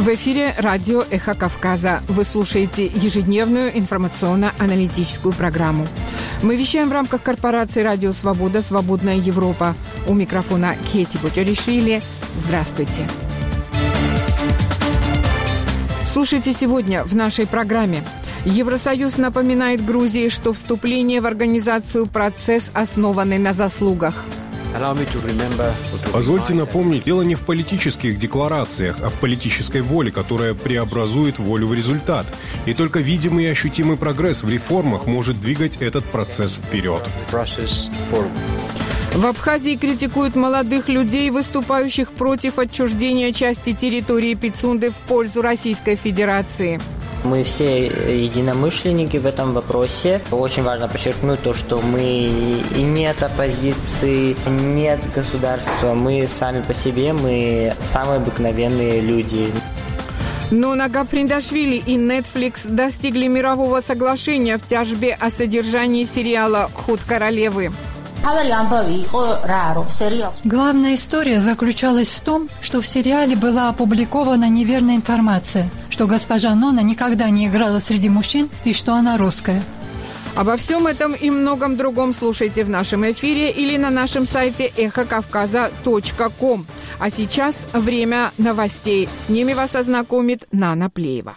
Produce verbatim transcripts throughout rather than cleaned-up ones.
В эфире радио «Эхо Кавказа». Вы слушаете ежедневную информационно-аналитическую программу. Мы вещаем в рамках корпорации «Радио Свобода. Свободная Европа». У микрофона Кети Боджаришвили. Здравствуйте. Слушайте сегодня в нашей программе. Евросоюз напоминает Грузии, что вступление в организацию – процесс, основанный на заслугах. Позвольте напомнить, дело не в политических декларациях, а в политической воле, которая преобразует волю в результат. И только видимый и ощутимый прогресс в реформах может двигать этот процесс вперед. В Абхазии критикуют молодых людей, выступающих против отчуждения части территории Пицунды в пользу Российской Федерации. Мы все единомышленники в этом вопросе. Очень важно подчеркнуть то, что мы и нет оппозиции, нет государства. Мы сами по себе, мы самые обыкновенные люди. Но Нагаприндашвили и Netflix достигли мирового соглашения в тяжбе о содержании сериала «Ход королевы». Главная история заключалась в том, что в сериале была опубликована неверная информация, что госпожа Нона никогда не играла среди мужчин и что она русская. Обо всем этом и многом другом слушайте в нашем эфире или на нашем сайте эхо кавказа точка ком. А сейчас время новостей. С ними вас ознакомит Нана Плеева.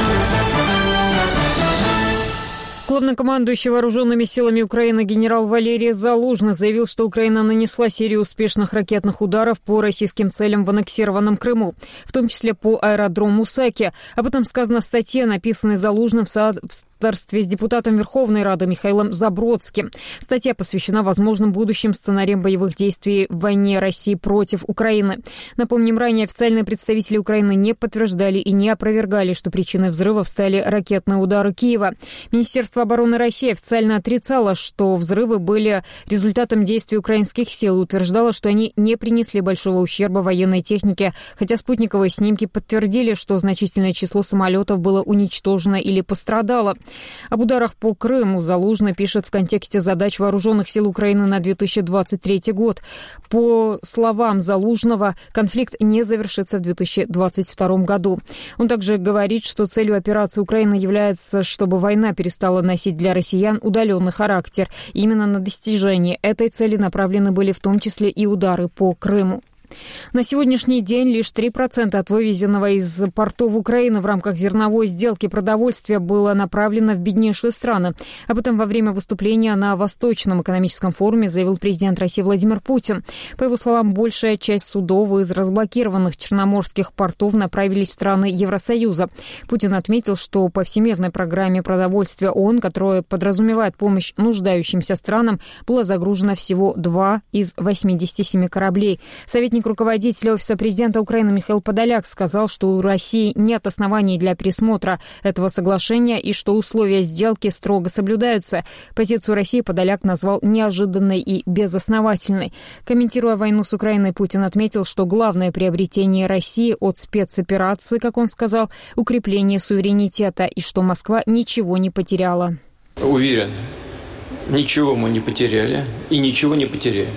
Главнокомандующий вооруженными силами Украины генерал Валерий Залужный заявил, что Украина нанесла серию успешных ракетных ударов по российским целям в аннексированном Крыму, в том числе по аэродрому Саки. Об этом сказано в статье, написанной Залужным в соавторстве с депутатом Верховной Рады Михаилом Забродским. Статья посвящена возможным будущим сценариям боевых действий в войне России против Украины. Напомним, ранее официальные представители Украины не подтверждали и не опровергали, что причиной взрывов стали ракетные удары Киева. Министерство Министерство обороны России официально отрицало, что взрывы были результатом действий украинских сил и утверждало, что они не принесли большого ущерба военной технике, хотя спутниковые снимки подтвердили, что значительное число самолетов было уничтожено или пострадало. Об ударах по Крыму Залужный пишет в контексте задач вооруженных сил Украины на две тысячи двадцать третий год. По словам Залужного, конфликт не завершится в две тысячи двадцать втором году. Он также говорит, что целью операции Украины является, чтобы война перестала носить для россиян удаленный характер. Именно на достижение этой цели направлены были в том числе и удары по Крыму. На сегодняшний день лишь три процента от вывезенного из портов Украины в рамках зерновой сделки продовольствия было направлено в беднейшие страны. Об этом во время выступления на Восточном экономическом форуме заявил президент России Владимир Путин. По его словам, большая часть судов из разблокированных черноморских портов направились в страны Евросоюза. Путин отметил, что по Всемирной программе продовольствия ООН, которая подразумевает помощь нуждающимся странам, было загружено всего два из восьмидесяти семи кораблей. Советник руководителя Офиса президента Украины Михаил Подоляк сказал, что у России нет оснований для пересмотра этого соглашения и что условия сделки строго соблюдаются. Позицию России Подоляк назвал неожиданной и безосновательной. Комментируя войну с Украиной, Путин отметил, что главное приобретение России от спецоперации, как он сказал, укрепление суверенитета и что Москва ничего не потеряла. Уверен, ничего мы не потеряли и ничего не потеряем.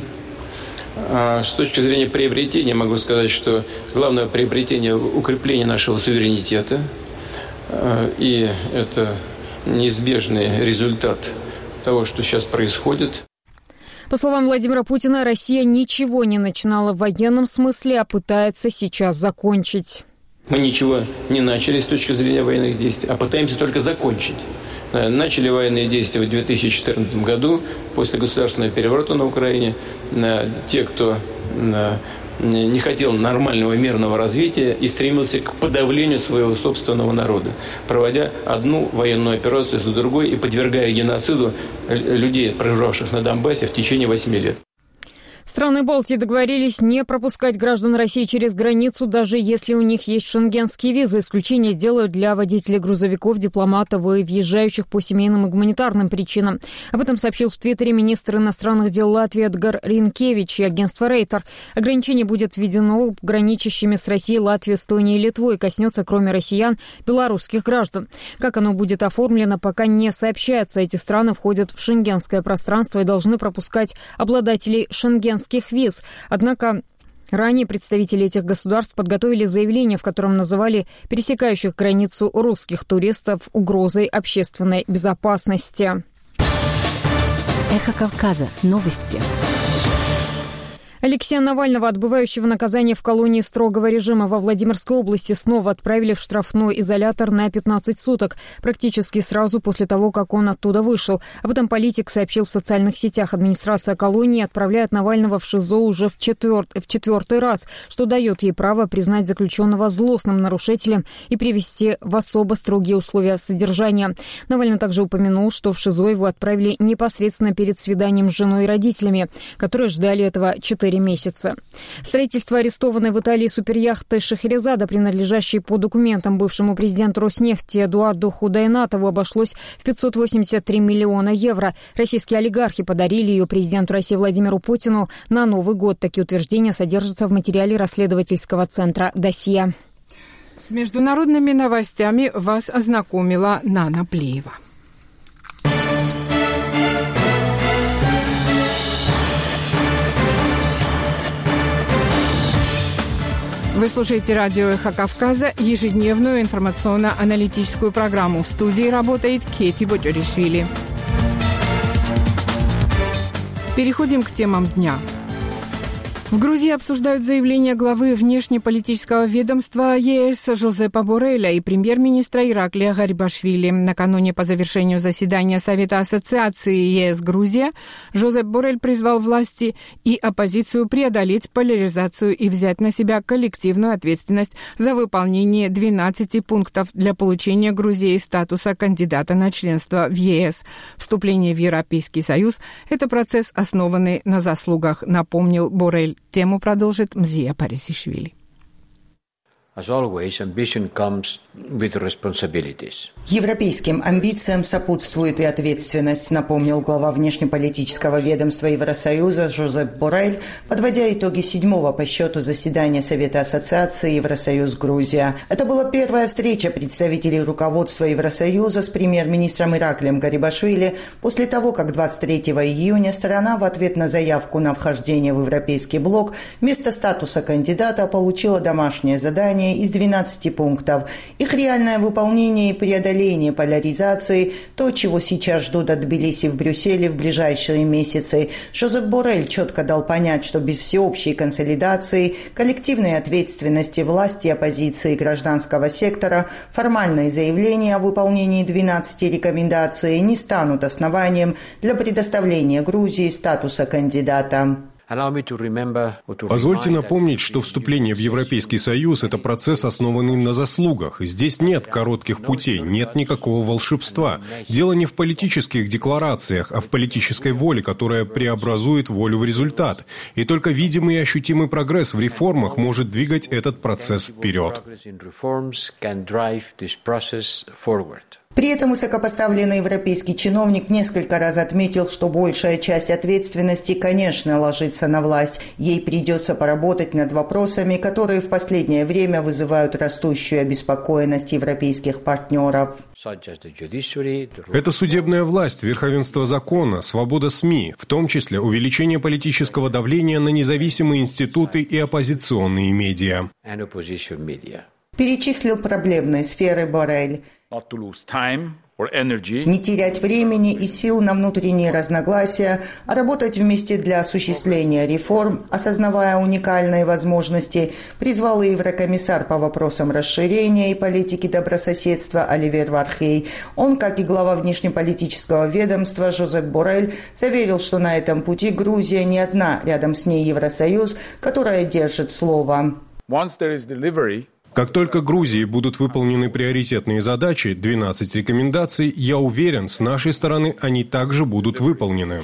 С точки зрения приобретения могу сказать, что главное приобретение – укрепление нашего суверенитета. И это неизбежный результат того, что сейчас происходит. По словам Владимира Путина, Россия ничего не начинала в военном смысле, а пытается сейчас закончить. Мы ничего не начали с точки зрения военных действий, а пытаемся только закончить. Начали военные действия в две тысячи четырнадцатом году, после государственного переворота на Украине. Те, кто не хотел нормального мирного развития и стремился к подавлению своего собственного народа, проводя одну военную операцию за другой и подвергая геноциду людей, проживавших на Донбассе в течение восьми лет. Страны Балтии договорились не пропускать граждан России через границу, даже если у них есть шенгенские визы. Исключение сделают для водителей грузовиков, дипломатов и въезжающих по семейным и гуманитарным причинам. Об этом сообщил в Твиттере министр иностранных дел Латвии Эдгар Ринкевич и агентство Рейтер. Ограничение будет введено граничащими с Россией, Латвией, Эстонией и Литвой и коснется, кроме россиян, белорусских граждан. Как оно будет оформлено, пока не сообщается. Эти страны входят в шенгенское пространство и должны пропускать обладателей шенгенских виз. Однако Ранее представители этих государств подготовили заявление, в котором называли пересекающих границу русских туристов угрозой общественной безопасности. Эхо Кавказа. Новости. Алексея Навального, отбывающего наказание в колонии строгого режима во Владимирской области, снова отправили в штрафной изолятор на пятнадцать суток, практически сразу после того, как он оттуда вышел. Об этом политик сообщил в социальных сетях. Администрация колонии отправляет Навального в ШИЗО уже в, четвер... в четвертый раз, что дает ей право признать заключенного злостным нарушителем и привести в особо строгие условия содержания. Навальный также упомянул, что в ШИЗО его отправили непосредственно перед свиданием с женой и родителями, которые ждали этого четыре месяца. Строительство арестованной в Италии суперяхты «Шахерезада», принадлежащей по документам бывшему президенту Роснефти Эдуарду Худайнатову, обошлось в пятьсот восемьдесят три миллиона евро. Российские олигархи подарили ее президенту России Владимиру Путину на Новый год. Такие утверждения содержатся в материале расследовательского центра «Досье». С международными новостями вас ознакомила Нана Плеева. Вы слушаете радио «Эхо Кавказа», ежедневную информационно-аналитическую программу. В студии работает Кети Боджоришвили. Переходим к темам дня. В Грузии обсуждают заявление главы внешнеполитического ведомства ЕС Жозепа Борреля и премьер-министра Ираклия Гарибашвили. Накануне по завершению заседания Совета ассоциации ЕС Грузия Жозеп Боррель призвал власти и оппозицию преодолеть поляризацию и взять на себя коллективную ответственность за выполнение двенадцати пунктов для получения Грузии статуса кандидата на членство в ЕС. Вступление в Европейский Союз – это процесс, основанный на заслугах, напомнил Боррель. Тему продолжит Мзия Парисишвили. Европейским амбициям сопутствует и ответственность, напомнил глава внешнеполитического ведомства Евросоюза Жозеп Боррель, подводя итоги седьмого по счету заседания Совета ассоциации Евросоюз-Грузия. Это была первая встреча представителей руководства Евросоюза с премьер-министром Ираклием Гарибашвили после того, как двадцать третьего июня страна в ответ на заявку на вхождение в Европейский блок вместо статуса кандидата получила домашнее задание из двенадцати пунктов. Их реальное выполнение и преодоление поляризации – то, чего сейчас ждут от Тбилиси в Брюсселе в ближайшие месяцы. Жозеп Боррель четко дал понять, что без всеобщей консолидации, коллективной ответственности власти, оппозиции и гражданского сектора формальные заявления о выполнении двенадцати рекомендаций не станут основанием для предоставления Грузии статуса кандидата. Позвольте напомнить, что вступление в Европейский Союз – это процесс, основанный на заслугах. Здесь нет коротких путей, нет никакого волшебства. Дело не в политических декларациях, а в политической воле, которая преобразует волю в результат. И только видимый и ощутимый прогресс в реформах может двигать этот процесс вперед. При этом высокопоставленный европейский чиновник несколько раз отметил, что большая часть ответственности, конечно, ложится на власть. Ей придется поработать над вопросами, которые в последнее время вызывают растущую обеспокоенность европейских партнеров. Это судебная власть, верховенство закона, свобода СМИ, в том числе увеличение политического давления на независимые институты и оппозиционные медиа. Перечислил проблемные сферы Боррель. Не терять времени и сил на внутренние разногласия, а работать вместе для осуществления реформ, осознавая уникальные возможности, призвал и еврокомиссар по вопросам расширения и политики добрососедства Оливер Вархей. Он, как и глава внешнеполитического ведомства Жозеп Боррель, заверил, что на этом пути Грузия не одна, рядом с ней Евросоюз, которая держит слово. Как только Грузии будут выполнены приоритетные задачи, двенадцать рекомендаций, я уверен, с нашей стороны они также будут выполнены.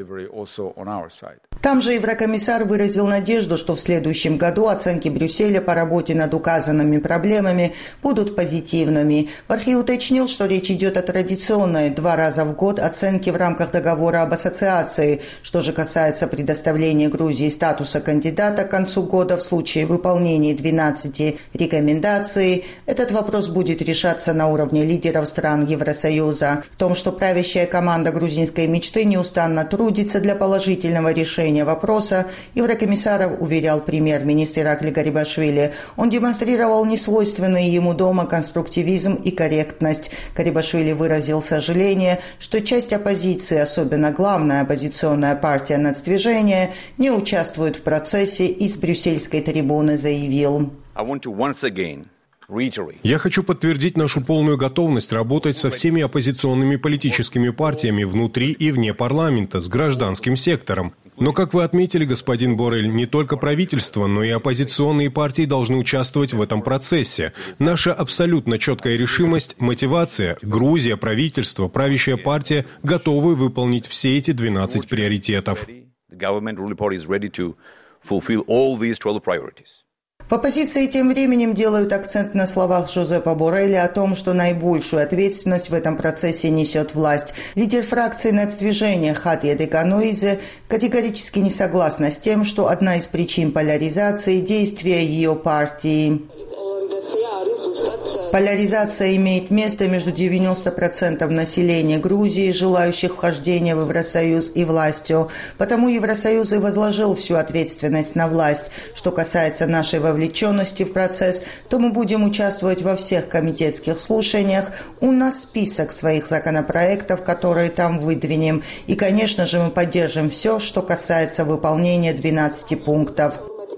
Там же еврокомиссар выразил надежду, что в следующем году оценки Брюсселя по работе над указанными проблемами будут позитивными. Вархей уточнил, что речь идет о традиционной два раза в год оценке в рамках договора об ассоциации. Что же касается предоставления Грузии статуса кандидата к концу года в случае выполнения двенадцати рекомендаций, рекомендации, этот вопрос будет решаться на уровне лидеров стран Евросоюза. В том, что правящая команда грузинской мечты неустанно трудится для положительного решения вопроса, Еврокомиссаров уверял премьер-министр Иракли Гарибашвили. Он демонстрировал несвойственный ему дома конструктивизм и корректность. Гарибашвили выразил сожаление, что часть оппозиции, особенно главная оппозиционная партия «Нацдвижение», не участвует в процессе и с брюссельской трибуны заявил. Я хочу подтвердить нашу полную готовность работать со всеми оппозиционными политическими партиями внутри и вне парламента, с гражданским сектором. Но, как вы отметили, господин Боррель, не только правительство, но и оппозиционные партии должны участвовать в этом процессе. Наша абсолютно четкая решимость, мотивация, Грузия, правительство, правящая партия готовы выполнить все эти двенадцать приоритетов. В оппозиции тем временем делают акцент на словах Жозепа Борреля о том, что наибольшую ответственность в этом процессе несет власть. Лидер фракции нацдвижения Хатья Деканоидзе категорически не согласна с тем, что одна из причин поляризации – действия ее партии. Поляризация имеет место между девяноста процентами населения Грузии, желающих вхождения в Евросоюз, и властью. Потому Евросоюз и возложил всю ответственность на власть. Что касается нашей вовлеченности в процесс, то мы будем участвовать во всех комитетских слушаниях. У нас список своих законопроектов, которые там выдвинем. И, конечно же, мы поддержим все, что касается выполнения двенадцати пунктов.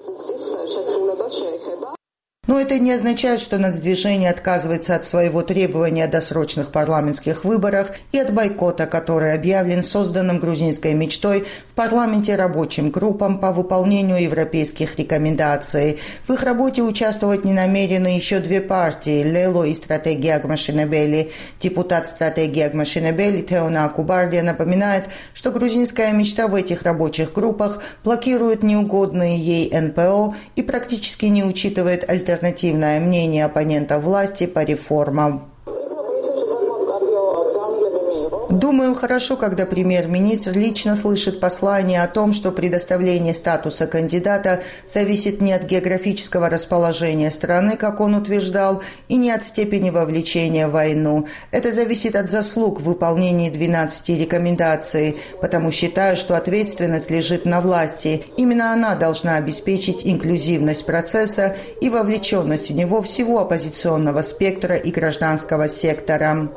Но это не означает, что нацдвижение отказывается от своего требования о досрочных парламентских выборах и от бойкота, который объявлен созданным грузинской мечтой в парламенте рабочим группам по выполнению европейских рекомендаций. В их работе участвовать не намерены еще две партии – Лело и Стратегия Агмашинебели. Депутат Стратегии Агмашинебели Теона Акубардия напоминает, что грузинская мечта в этих рабочих группах блокирует неугодные ей эн пэ о и практически не учитывает альтернативные альтернативное мнение оппонентов власти по реформам. Думаю, хорошо, когда премьер-министр лично слышит послание о том, что предоставление статуса кандидата зависит не от географического расположения страны, как он утверждал, и не от степени вовлечения в войну. Это зависит от заслуг в выполнении двенадцати рекомендаций, потому считаю, что ответственность лежит на власти. Именно она должна обеспечить инклюзивность процесса и вовлеченность в него всего оппозиционного спектра и гражданского сектора.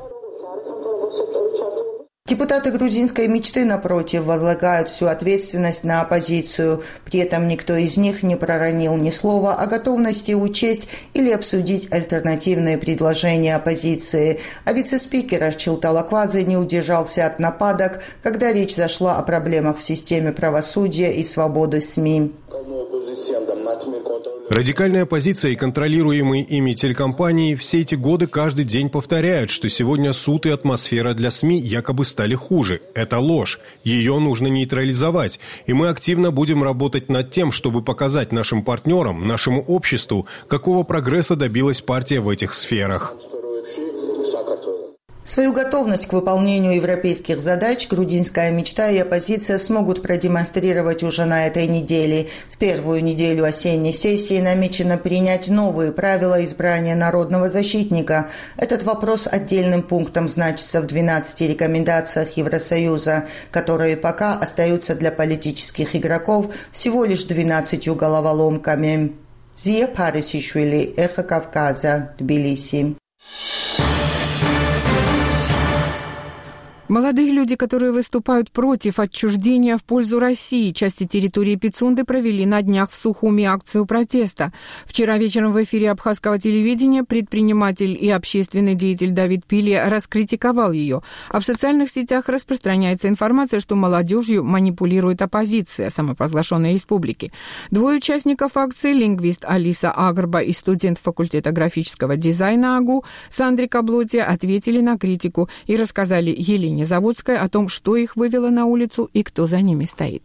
Депутаты грузинской мечты, напротив, возлагают всю ответственность на оппозицию. При этом никто из них не проронил ни слова о готовности учесть или обсудить альтернативные предложения оппозиции. А вице-спикер Арчил Талаквадзе не удержался от нападок, когда речь зашла о проблемах в системе правосудия и свободы СМИ. Радикальная оппозиция и контролируемые ими телекомпании все эти годы каждый день повторяют, что сегодня суд и атмосфера для СМИ якобы стали хуже. Это ложь. Ее нужно нейтрализовать. И мы активно будем работать над тем, чтобы показать нашим партнерам, нашему обществу, какого прогресса добилась партия в этих сферах. Свою готовность к выполнению европейских задач грузинская мечта и оппозиция смогут продемонстрировать уже на этой неделе. В первую неделю осенней сессии намечено принять новые правила избрания народного защитника. Этот вопрос отдельным пунктом значится в двенадцати рекомендациях Евросоюза, которые пока остаются для политических игроков всего лишь двенадцатью головоломками. Зия Парисишвили, Эхо Кавказа, Тбилиси. Молодые люди, которые выступают против отчуждения в пользу России, части территории Пицунды провели на днях в Сухуми акцию протеста. Вчера вечером в эфире абхазского телевидения предприниматель и общественный деятель Давид Пили раскритиковал ее, а в социальных сетях распространяется информация, что молодежью манипулирует оппозиция самопровозглашенной республики. Двое участников акции, лингвист Алиса Агрба и студент факультета графического дизайна АГУ Сандри Каблоти, ответили на критику и рассказали Елене Заводская о том, что их вывело на улицу и кто за ними стоит.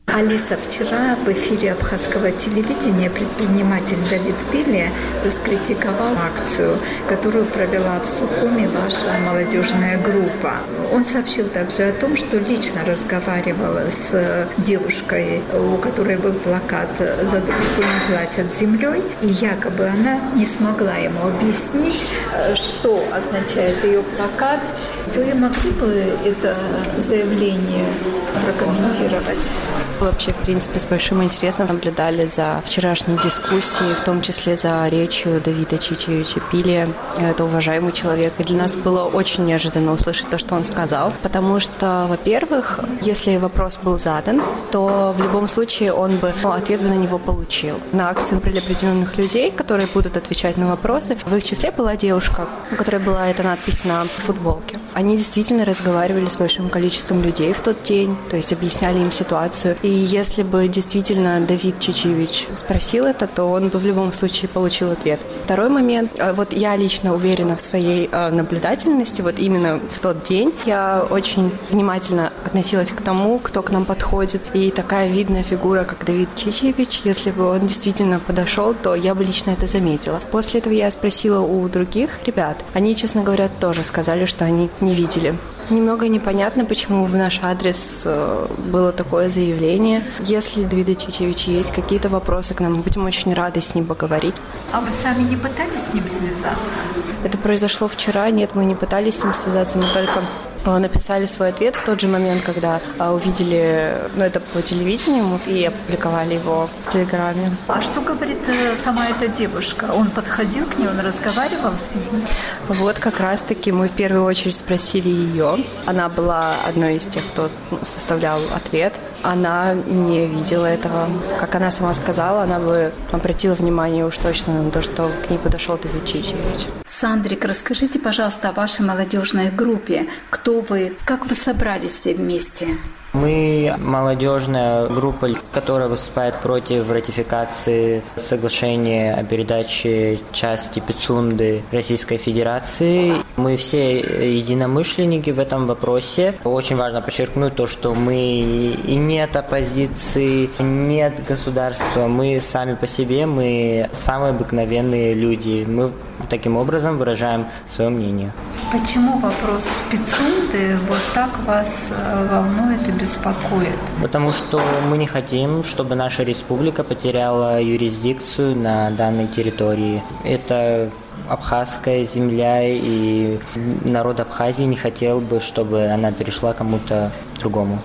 Алиса, вчера в эфире абхазского телевидения предприниматель Давид Пилия раскритиковал акцию, которую провела в Сухуми ваша молодежная группа. Он сообщил также о том, что лично разговаривал с девушкой, у которой был плакат «За дружбу не платят землей», и якобы она не смогла ему объяснить, что означает ее плакат. Вы могли бы это заявление прокомментировать? Вообще, в принципе, с большим интересом наблюдали за вчерашней дискуссией, в том числе за речью Давида Чичевича Пилия. Это уважаемый человек. И для нас было очень неожиданно услышать то, что он сказал. Потому что, во-первых, если вопрос был задан, то в любом случае он бы ну, ответ бы на него получил. На акции выбрали определенных людей, которые будут отвечать на вопросы. В их числе была девушка, у которой была эта надпись на футболке. Они действительно разговаривали с большим количеством людей в тот день, то есть объясняли им ситуацию. И если бы действительно Давид Чичевич спросил это, то он бы в любом случае получил ответ. Второй момент. Вот я лично уверена в своей наблюдательности. Вот именно в тот день я очень внимательно относилась к тому, кто к нам подходит. И такая видная фигура, как Давид Чичевич, если бы он действительно подошел, то я бы лично это заметила. После этого я спросила у других ребят. Они, честно говоря, тоже сказали, что они не видели. Немного непонятно, почему в наш адрес было такое заявление. Если у Давида Чичевича есть какие-то вопросы к нам, мы будем очень рады с ним поговорить. А вы сами не пытались с ним связаться? Это произошло вчера. Нет, мы не пытались с ним связаться, мы только написали свой ответ в тот же момент, когда увидели, ну, это по телевидению, и опубликовали его в Телеграме. А что говорит сама эта девушка? Он подходил к ней, он разговаривал с ней? Вот как раз-таки мы в первую очередь спросили ее. Она была одной из тех, кто составлял ответ. Она не видела этого. Как она сама сказала, она бы обратила внимание уж точно на то, что к ней подошел Давид Чичевич. Сандрик, расскажите, пожалуйста, о вашей молодежной группе. Кто вы? Как вы собрались все вместе? Мы молодежная группа, которая выступает против ратификации соглашения о передаче части Пицунды Российской Федерации. Мы все единомышленники в этом вопросе. Очень важно подчеркнуть то, что мы и нет оппозиции, нет государства. Мы сами по себе, мы самые обыкновенные люди. Мы таким образом выражаем свое мнение. Почему вопрос Пицунды вот так вас волнует и беспокоит? Потому что мы не хотим, чтобы наша республика потеряла юрисдикцию на данной территории. Это абхазская земля, и народ Абхазии не хотел бы, чтобы она перешла кому-то другому.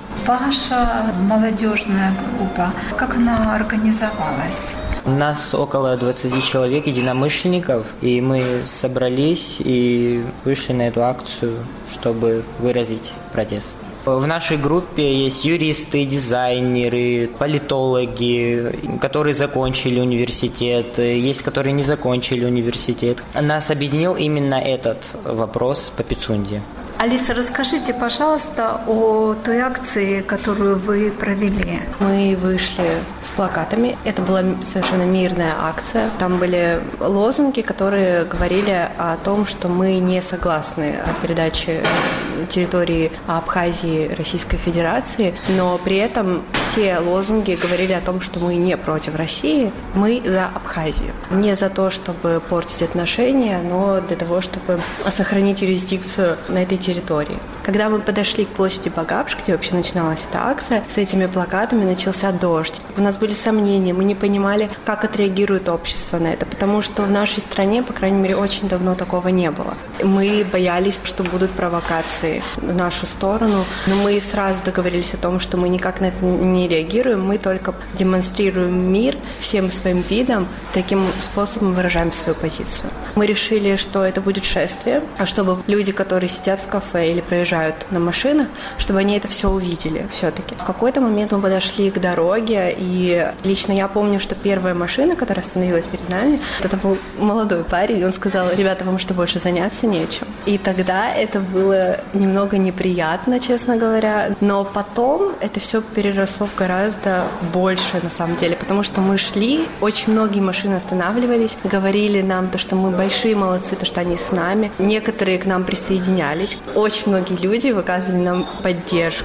Ваша молодежная группа, как она организовалась? У нас около двадцати человек, единомышленников, и мы собрались и вышли на эту акцию, чтобы выразить протест. В нашей группе есть юристы, дизайнеры, политологи, которые закончили университет, есть, которые не закончили университет. Нас объединил именно этот вопрос по Пицунде. Алиса, расскажите, пожалуйста, о той акции, которую вы провели. Мы вышли с плакатами. Это была совершенно мирная акция. Там были лозунги, которые говорили о том, что мы не согласны о передаче территории Абхазии Российской Федерации, но при этом все лозунги говорили о том, что мы не против России, мы за Абхазию. Не за то, чтобы портить отношения, но для того, чтобы сохранить юрисдикцию на этой территории. территории. Когда мы подошли к площади Багапш, где вообще начиналась эта акция, с этими плакатами начался дождь. У нас были сомнения, мы не понимали, как отреагирует общество на это, потому что в нашей стране, по крайней мере, очень давно такого не было. Мы боялись, что будут провокации в нашу сторону, но мы сразу договорились о том, что мы никак на это не реагируем, мы только демонстрируем мир всем своим видом, таким способом выражаем свою позицию. Мы решили, что это будет шествие, а чтобы люди, которые сидят в кафе или проезжают на машинах, чтобы они это все увидели все-таки. В какой-то момент мы подошли к дороге, и лично я помню, что первая машина, которая остановилась перед нами, это был молодой парень, он сказал: ребята, вам что, больше заняться нечем? И тогда это было немного неприятно, честно говоря, но потом это все переросло в гораздо больше, на самом деле, потому что мы шли, очень многие машины останавливались, говорили нам то, что мы большие молодцы, то, что они с нами. Некоторые к нам присоединялись. Очень многие люди выказывали нам поддержку.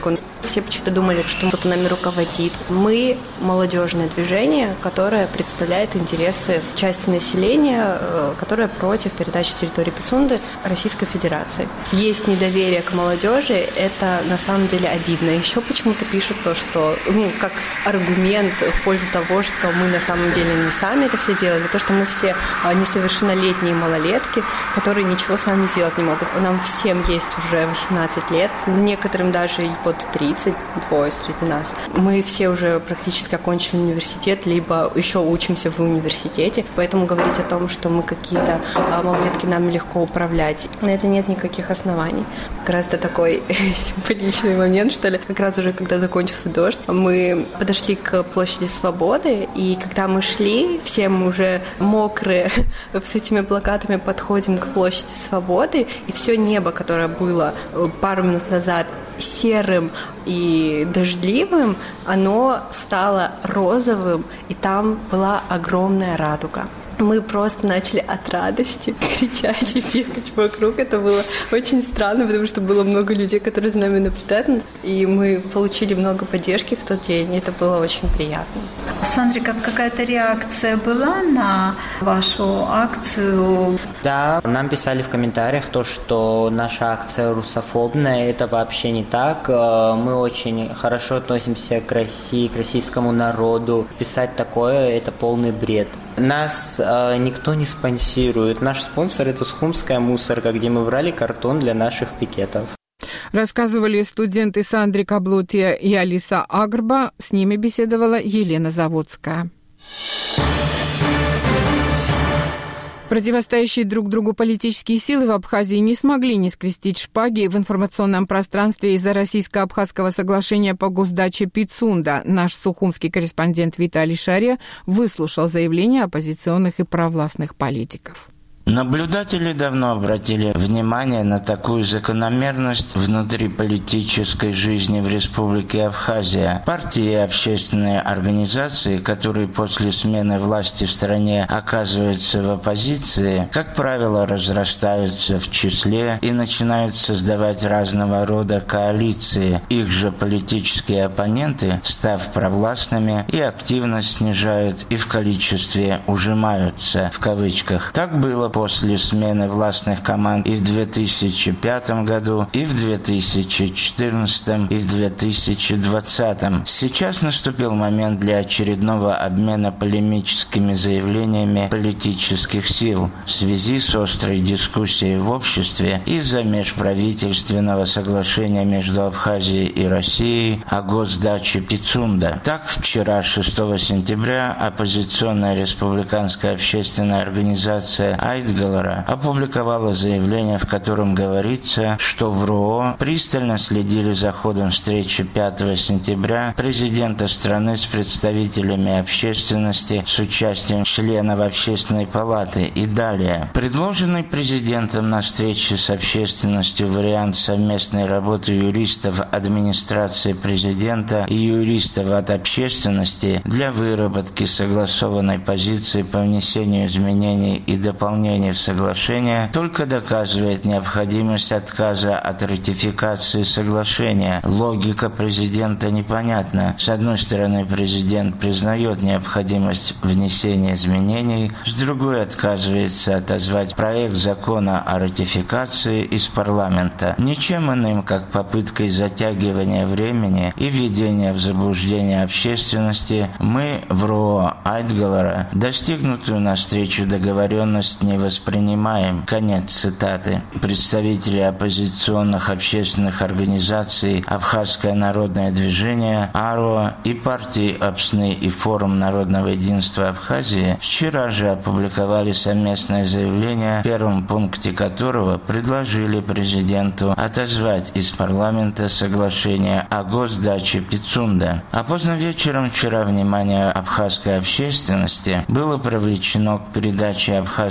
Все почему-то думали, что кто-то нами руководит. Мы молодежное движение, которое представляет интересы части населения, которое против передачи территории Пицунды Российской Федерации. Есть недоверие к молодежи, это на самом деле обидно. Еще почему-то пишут то, что, ну, как аргумент в пользу того, что мы на самом деле не сами это все делали, то, что мы все несовершеннолетние малолетки, которые ничего сами сделать не могут. Нам всем есть уже восемнадцать лет, некоторым даже и под тридцать, двое среди нас. Мы все уже практически окончили университет, либо еще учимся в университете, поэтому говорить о том, что мы какие-то малолетки, нам легко управлять, на это нет никаких оснований. Как раз это такой символичный момент, что ли. Как раз уже, когда закончился дождь, мы подошли к площади Свободы, и когда мы шли, все мы уже мокрые, с этими плакатами подходим к площади Свободы, и все небо, которое было пару минут назад серым и дождливым, оно стало розовым, и там была огромная радуга. Мы просто начали от радости кричать и бегать вокруг. Это было очень странно, потому что было много людей, которые за нами наблюдают. И мы получили много поддержки в тот день. И это было очень приятно. Сандрика, какая-то реакция была на вашу акцию? Да, нам писали в комментариях то, что наша акция русофобная. Это вообще не так. Мы очень хорошо относимся к России, к российскому народу. Писать такое – это полный бред. Нас э, никто не спонсирует. Наш спонсор – это Сухумская мусорка, где мы брали картон для наших пикетов. Рассказывали студенты Сандрика Блутия и Алиса Агрба. С ними беседовала Елена Заводская. Противостоящие друг другу политические силы в Абхазии не смогли не скрестить шпаги в информационном пространстве из-за российско-абхазского соглашения по госдаче Пицунда. Наш сухумский корреспондент Виталий Шария выслушал заявления оппозиционных и провластных политиков. Наблюдатели давно обратили внимание на такую закономерность внутриполитической жизни в Республике Абхазия. Партии и общественные организации, которые после смены власти в стране оказываются в оппозиции, как правило, разрастаются в числе и начинают создавать разного рода коалиции. Их же политические оппоненты, став провластными, и активность снижают, и в количестве «ужимаются» в кавычках. Так было после смены властных команд и в две тысячи пятом году, и в две тысячи четырнадцатом, и в две тысячи двадцатом. Сейчас наступил момент для очередного обмена полемическими заявлениями политических сил в связи с острой дискуссией в обществе из-за межправительственного соглашения между Абхазией и Россией о госдаче Пицунда. Так, вчера, шестого сентября, оппозиционная республиканская общественная организация «Айдгалара» опубликовала заявление, в котором говорится, что в РО пристально следили за ходом встречи пятого сентября президента страны с представителями общественности с участием членов Общественной палаты. И далее. Предложенный президентом на встрече с общественностью вариант совместной работы юристов администрации президента и юристов от общественности для выработки согласованной позиции по внесению изменений и дополнений в соглашение только доказывает необходимость отказа от ратификации соглашения. Логика президента непонятна. С одной стороны, президент признает необходимость внесения изменений, с другой отказывается отозвать проект закона о ратификации из парламента. Ничем иным, как попыткой затягивания времени и введения в заблуждение общественности, мы в РО Айдгалара достигнутую навстречу договоренность не воспринимаем. Конец цитаты. Представители оппозиционных общественных организаций Абхазское народное движение, АРО и партии АПСНы и Форум народного единства Абхазии вчера же опубликовали совместное заявление, в первом пункте которого предложили президенту отозвать из парламента соглашение о госдаче Пицунда. А поздно вечером вчера внимание абхазской общественности было привлечено к передаче абхазского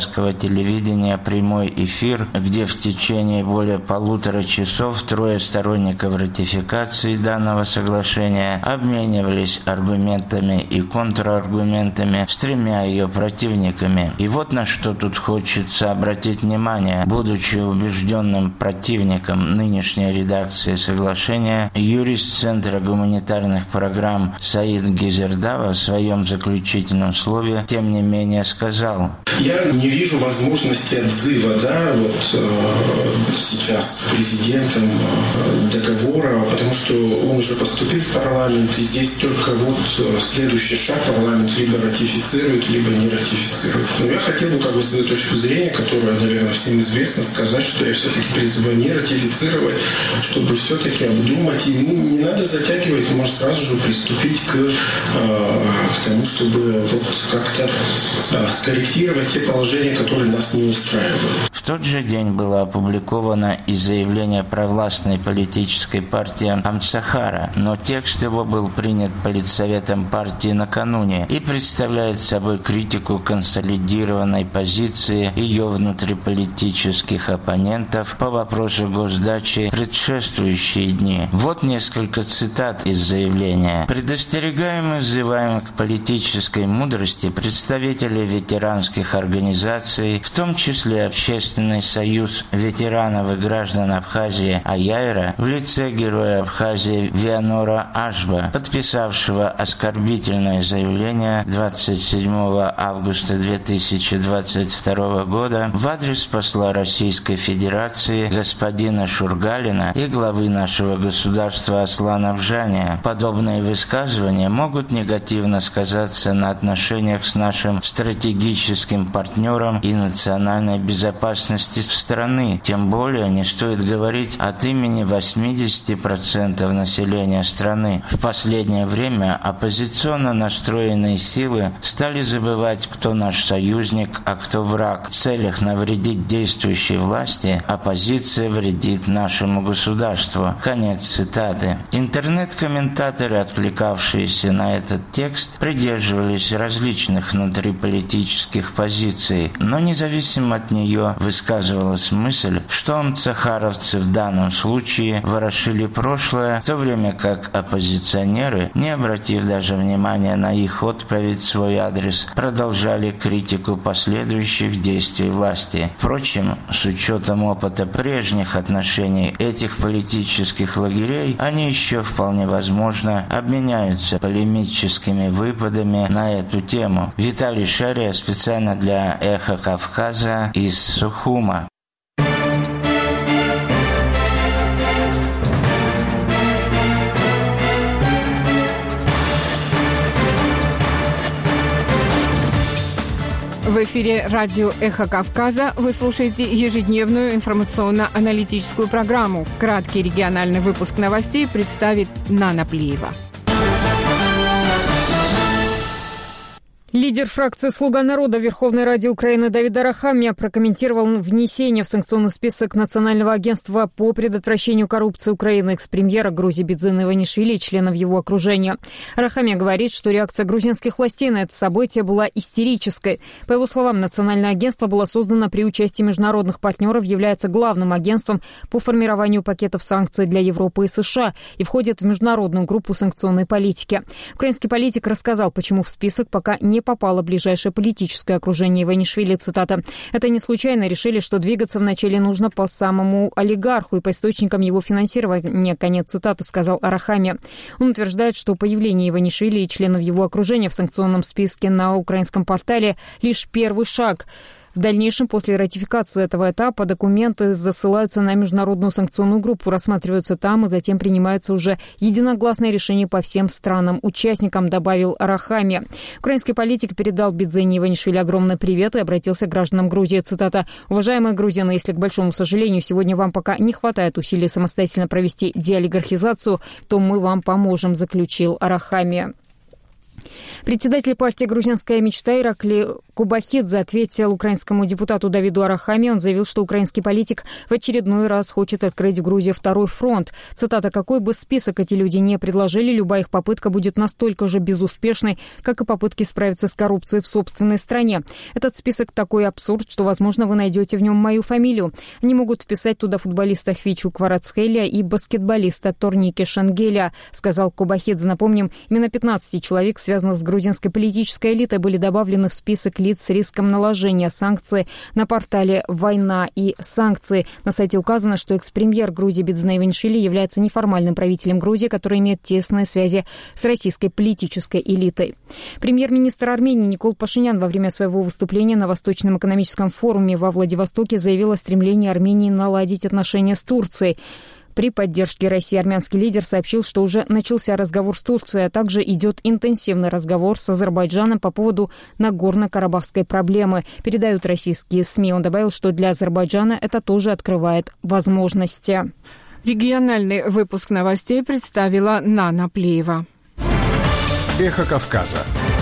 телевидения прямой эфир, где в течение более полутора часов трое сторонников ратификации данного соглашения обменивались аргументами и контраргументами с тремя ее противниками. И вот на что тут хочется обратить внимание. Будучи убежденным противником нынешней редакции соглашения, юрист Центра гуманитарных программ Саид Гизердава в своем заключительном слове, тем не менее, сказал: «Я не вижу возможности отзыва, да, вот э, сейчас президентом э, договора, потому что он уже поступил в парламент, и здесь только вот э, следующий шаг: парламент либо ратифицирует, либо не ратифицирует. Но я хотел бы, как бы, свою точку зрения, которая, наверное, всем известна, сказать, что я все-таки призываю не ратифицировать, чтобы все-таки обдумать, и ну, не надо затягивать, может сразу же приступить к, э, к тому, чтобы вот как-то э, скорректировать те положения, которые нас не устраивают». В тот же день было опубликовано и заявление провластной политической партии Амцахара, но текст его был принят Политсоветом партии накануне и представляет собой критику консолидированной позиции ее внутриполитических оппонентов по вопросу госдачи предшествующие дни. Вот несколько цитат из заявления. «Предостерегаем и взываем к политической мудрости представителей ветеранских организаций, в том числе Общественный союз ветеранов и граждан Абхазии Аяйра в лице героя Абхазии Вианора Ашба, подписавшего оскорбительное заявление двадцать седьмого августа две тысячи двадцать второго года в адрес посла Российской Федерации господина Шургалина и главы нашего государства Аслана Бжания. Подобные высказывания могут негативно сказаться на отношениях с нашим стратегическим партнером и национальной безопасности страны. Тем более не стоит говорить от имени восьмидесяти процентов населения страны. В последнее время оппозиционно настроенные силы стали забывать, кто наш союзник, а кто враг. В целях навредить действующей власти оппозиция вредит нашему государству». Конец цитаты. Интернет-комментаторы, откликавшиеся на этот текст, придерживались различных внутриполитических позиций, но независимо от нее высказывалась мысль, что амцахаровцы в данном случае ворошили прошлое, в то время как оппозиционеры, не обратив даже внимания на их отповедь в свой адрес, продолжали критику последующих действий власти. Впрочем, с учетом опыта прежних отношений этих политических лагерей, они еще вполне возможно обменяются полемическими выпадами на эту тему. Виталий Шария специально для «Эхо Кавказа» из Сухума. В эфире радио «Эхо Кавказа» вы слушаете ежедневную информационно-аналитическую программу. Краткий региональный выпуск новостей представит Нана Плиева. Лидер фракции «Слуга народа» Верховной Ради Украины Давид Арахамия прокомментировал внесение в санкционный список Национального агентства по предотвращению коррупции Украины экс-премьера Грузии Бидзины Иванишвили и членов его окружения. Арахамия говорит, что реакция грузинских властей на это событие была истерической. По его словам, Национальное агентство было создано при участии международных партнеров, является главным агентством по формированию пакетов санкций для Европы и США и входит в международную группу санкционной политики. Украинский политик рассказал, почему в список пока не попало ближайшее политическое окружение Иванишвили, цитата. «Это не случайно решили, что двигаться вначале нужно по самому олигарху и по источникам его финансирования», конец цитаты, сказал Арахамия. Он утверждает, что появление Иванишвили и членов его окружения в санкционном списке на украинском портале лишь первый шаг. В дальнейшем, после ратификации этого этапа, документы засылаются на международную санкционную группу, рассматриваются там и затем принимается уже единогласное решение по всем странам-участникам, добавил Арахамия. Украинский политик передал Бидзине Иванишвили огромный привет и обратился к гражданам Грузии. Цитата: «Уважаемые грузины, если, к большому сожалению, сегодня вам пока не хватает усилий самостоятельно провести деолигархизацию, то мы вам поможем», заключил Арахамия. Председатель партии «Грузинская мечта» Иракли Кубахидзе ответил украинскому депутату Давиду Арахаме. Он заявил, что украинский политик в очередной раз хочет открыть в Грузии второй фронт. Цитата: «Какой бы список эти люди не предложили, любая их попытка будет настолько же безуспешной, как и попытки справиться с коррупцией в собственной стране. Этот список такой абсурд, что, возможно, вы найдете в нем мою фамилию. Они могут вписать туда футболиста Хвичу Кварацхелия и баскетболиста Торники Шенгеля», сказал Кубахидзе. Напомним, именно пятнадцать человек, связанных с грузинской политической элитой, были добавлены в список лиц с риском наложения санкций на портале «Война и санкции». На сайте указано, что экс-премьер Грузии Бидзина Иванишвили является неформальным правителем Грузии, который имеет тесные связи с российской политической элитой. Премьер-министр Армении Никол Пашинян во время своего выступления на Восточном экономическом форуме во Владивостоке заявил о стремлении Армении наладить отношения с Турцией. При поддержке России армянский лидер сообщил, что уже начался разговор с Турцией, а также идет интенсивный разговор с Азербайджаном по поводу Нагорно-Карабахской проблемы, передают российские СМИ. Он добавил, что для Азербайджана это тоже открывает возможности. Региональный выпуск новостей представила Нана Плеева. Эхо Кавказа.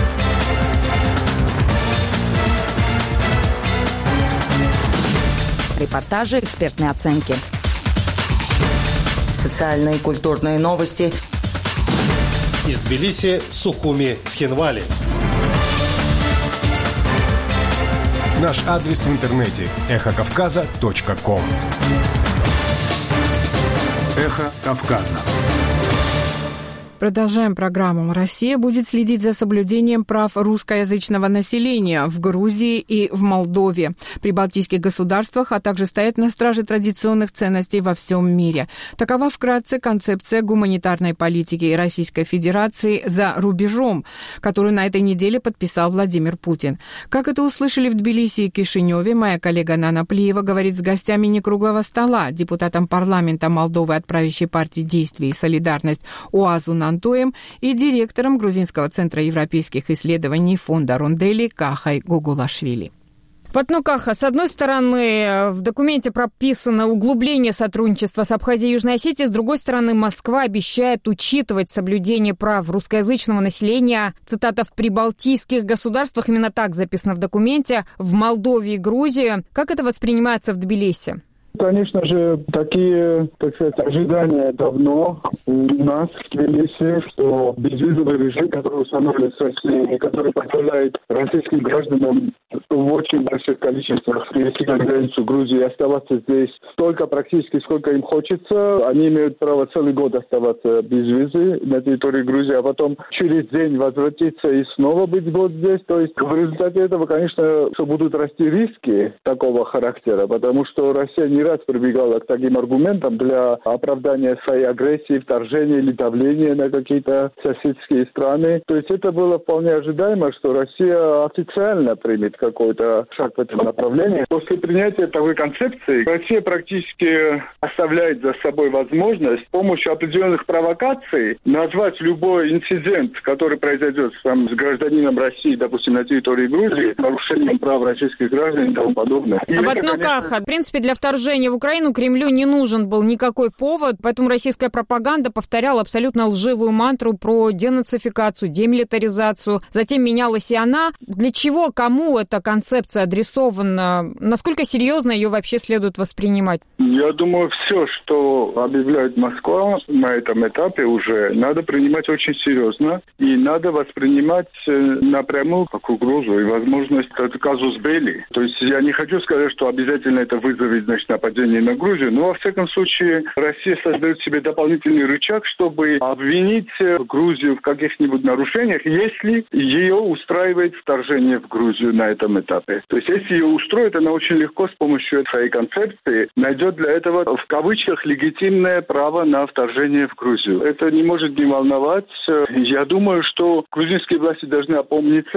Репортажи, экспертные оценки. Социальные и культурные новости. Из Тбилиси, Сухуми, Цхинвали. Наш адрес в интернете – эхо кавказа точка ком. Эхо Кавказа. Продолжаем программу. Россия будет следить за соблюдением прав русскоязычного населения в Грузии и в Молдове, прибалтийских государствах, а также стоять на страже традиционных ценностей во всем мире. Такова вкратце концепция гуманитарной политики Российской Федерации за рубежом, которую на этой неделе подписал Владимир Путин. Как это услышали в Тбилиси и Кишиневе, моя коллега Нана Плиева говорит с гостями некруглого стола, депутатом парламента Молдовы от правящей партии «Действие и солидарность» Уазу Антоем и директором Грузинского центра европейских исследований фонда Ронделли Кахой Гугулашвили. Патно Каха, с одной стороны, в документе прописано углубление сотрудничества с Абхазией и Южной Осетией, с другой стороны, Москва обещает учитывать соблюдение прав русскоязычного населения, цитата, в прибалтийских государствах, именно так записано в документе, в Молдове и Грузии. Как это воспринимается в Тбилиси? Конечно же, такие, так сказать, ожидания давно у нас в Тбилиси, что безвизовый режим, который установлен с Россией, который позволяет российским гражданам в очень больших количествах перейти на границу Грузии и оставаться здесь столько практически, сколько им хочется. Они имеют право целый год оставаться без визы на территории Грузии, а потом через день возвратиться и снова быть год здесь. То есть в результате этого, конечно, что будут расти риски такого характера, потому что Россия не раз прибегала к таким аргументам для оправдания своей агрессии, вторжения или давления на какие-то соседские страны. То есть это было вполне ожидаемо, что Россия официально примет какой-то шаг в этом направлении. После принятия такой концепции Россия практически оставляет за собой возможность с помощью определенных провокаций назвать любой инцидент, который произойдет там, с гражданином России, допустим, на территории Грузии, нарушением прав российских граждан и тому подобное. И а вот, это, ну конечно... как, в принципе, для вторжения в Украину Кремлю не нужен был никакой повод, поэтому российская пропаганда повторяла абсолютно лживую мантру про денацификацию, демилитаризацию. Затем менялась и она. Для чего, кому эта концепция адресована? Насколько серьезно ее вообще следует воспринимать? Я думаю, все, что объявляет Москва на этом этапе уже, надо принимать очень серьезно. И надо воспринимать напрямую как угрозу и возможность это казус белли. То есть я не хочу сказать, что обязательно это вызовет, значит, нападение на Грузию, но во всяком случае Россия создает себе дополнительный рычаг, чтобы обвинить Грузию в каких-нибудь нарушениях, если ее устраивает вторжение в Грузию на этом этапе. То есть если ее устроит, она очень легко с помощью своей концепции найдет для этого в кавычках легитимное право на вторжение в Грузию. Это не может не волновать. Я думаю, что грузинские власти должны опомниться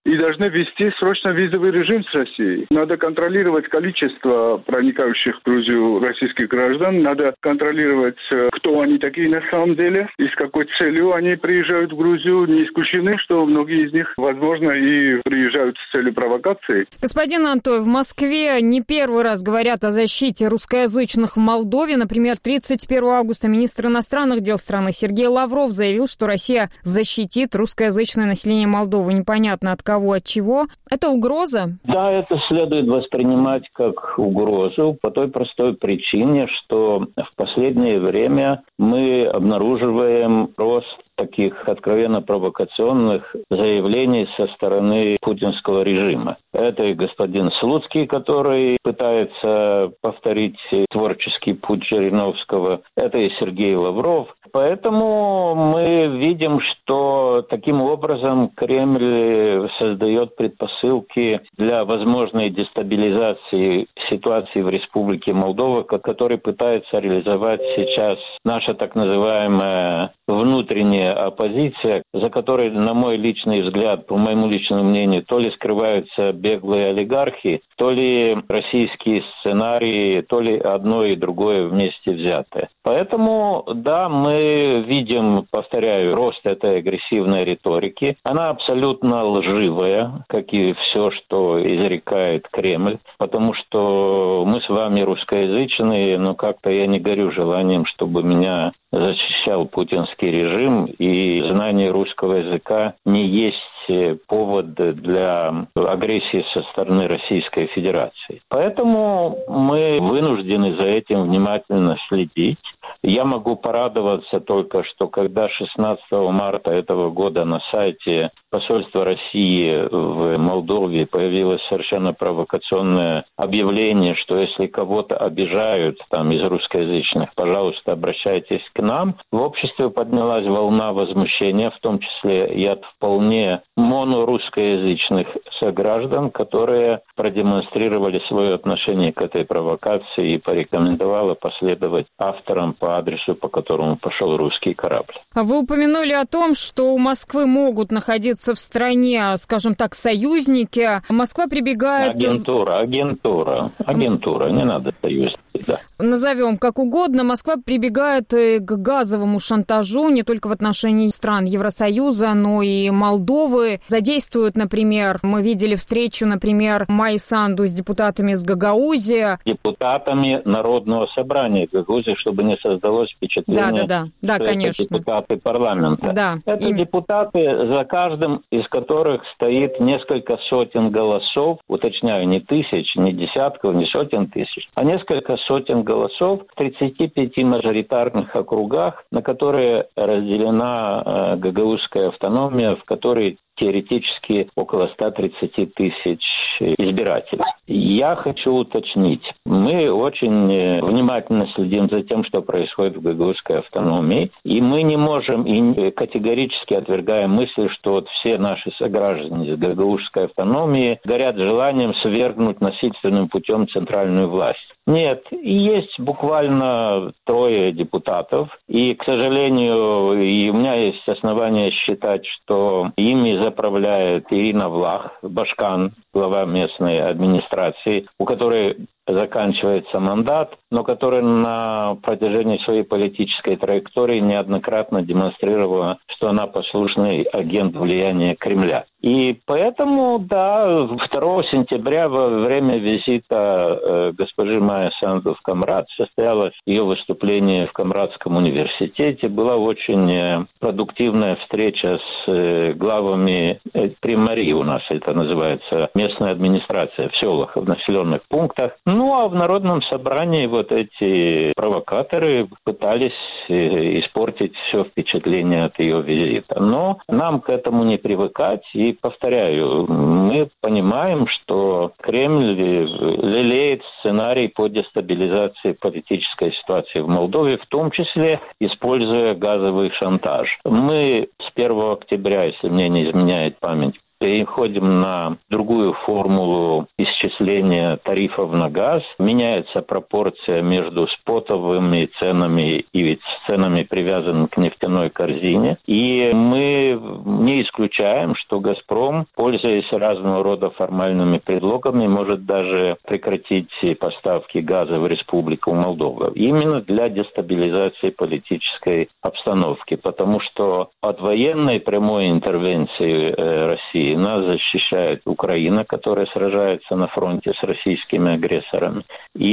и должны ввести срочно визовый режим с Россией. Надо контролировать количество проникающих в Грузию российских граждан, надо контролировать, кто они такие на самом деле и с какой целью они приезжают в Грузию. Не исключены, что многие из них, возможно, и приезжают с целью провокации. Господин Антоев, в Москве не первый раз говорят о защите русскоязычных в Молдове. Например, тридцать первого августа министр иностранных дел страны Сергей Лавров заявил, что Россия защитит русскоязычное население Молдовы. Непонятно от кого, от чего. Это угроза? Да, это следует воспринимать как угрозу по той простой причине, что в последнее время мы обнаруживаем рост таких откровенно провокационных заявлений со стороны путинского режима. Это и господин Слуцкий, который пытается повторить творческий путь Жириновского. Это и Сергей Лавров. Поэтому мы видим, что таким образом Кремль создает предпосылки для возможной дестабилизации ситуации в Республике Молдова, который пытается реализовать сейчас наша так называемая внутренняя оппозиция, за которой, на мой личный взгляд, по моему личному мнению, то ли скрываются беглые олигархи, то ли российские сценарии, то ли одно и другое вместе взятое. Поэтому, да, мы видим, повторяю, рост этой агрессивной риторики. Она абсолютно лживая, как и все, что изрекает Кремль, потому что мы с вами русскоязычные, но как-то я не горю желанием, чтобы меня защищал путинский режим, и знание русского языка не есть повод для агрессии со стороны Российской Федерации. Поэтому мы вынуждены за этим внимательно следить. Я могу порадоваться только, что когда шестнадцатого марта этого года на сайте посольства России в Молдове появилось совершенно провокационное объявление, что если кого-то обижают там из русскоязычных, пожалуйста, обращайтесь к нам. В обществе поднялась волна возмущения, в том числе и от вполне монорусскоязычных сограждан, которые продемонстрировали свое отношение к этой провокации и порекомендовали последовать авторам по адресу, по которому пошел русский корабль. Вы упомянули о том, что у Москвы могут находиться в стране, скажем так, союзники. Москва прибегает... Агентура, агентура, агентура, не надо союзники, да. Назовем как угодно. Москва прибегает к газовому шантажу не только в отношении стран Евросоюза, но и Молдовы. Задействуют, например, мы видели встречу, например, Майи Санду с депутатами из Гагаузии. Депутатами Народного собрания Гагаузии, чтобы не создалось впечатление, да, да, да. Да, что конечно. это депутаты парламента. Да. Это Им... депутаты, за каждым из которых стоит несколько сотен голосов, уточняю, не тысяч, не десятков, не сотен тысяч, а несколько сотен голосов в тридцати пяти мажоритарных округах, на которые разделена э, гагаузская автономия, в которой теоретически около ста тридцати тысяч избирателей. Я хочу уточнить, мы очень внимательно следим за тем, что происходит в гагаузской автономии, и мы не можем и категорически отвергаем мысль, что вот все наши сограждане из гагаузской автономии горят желанием свергнуть насильственным путем центральную власть. Нет, и есть буквально трое депутатов, и, к сожалению, и у меня есть основания считать, что ими заправляет Ирина Влах, Башкан, глава местной администрации, у которой заканчивается мандат, но которая на протяжении своей политической траектории неоднократно демонстрировала, что она послушный агент влияния Кремля. И поэтому, да, второго сентября во время визита э, госпожи Майи Санду в Камрад состоялось ее выступление в Камрадском университете. Была очень э, продуктивная встреча с э, главами э, примарии у нас, это называется, местная администрация в селах, в населенных пунктах. Ну, а в Народном собрании вот эти провокаторы пытались э, испортить все впечатление от ее визита. Но нам к этому не привыкать. И, повторяю, мы понимаем, что Кремль лелеет сценарий по дестабилизации политической ситуации в Молдове, в том числе используя газовый шантаж. Мы с первого октября, если мне не изменяет память, переходим на другую формулу исчисления тарифов на газ, меняется пропорция между спотовыми ценами и ценами, привязанными к нефтяной корзине. И мы не исключаем, что «Газпром», пользуясь разного рода формальными предлогами, может даже прекратить поставки газа в Республику Молдова. Именно для дестабилизации политической обстановки. Потому что от военной прямой интервенции России нас защищает Украина, которая сражается на фронте с российскими агрессорами.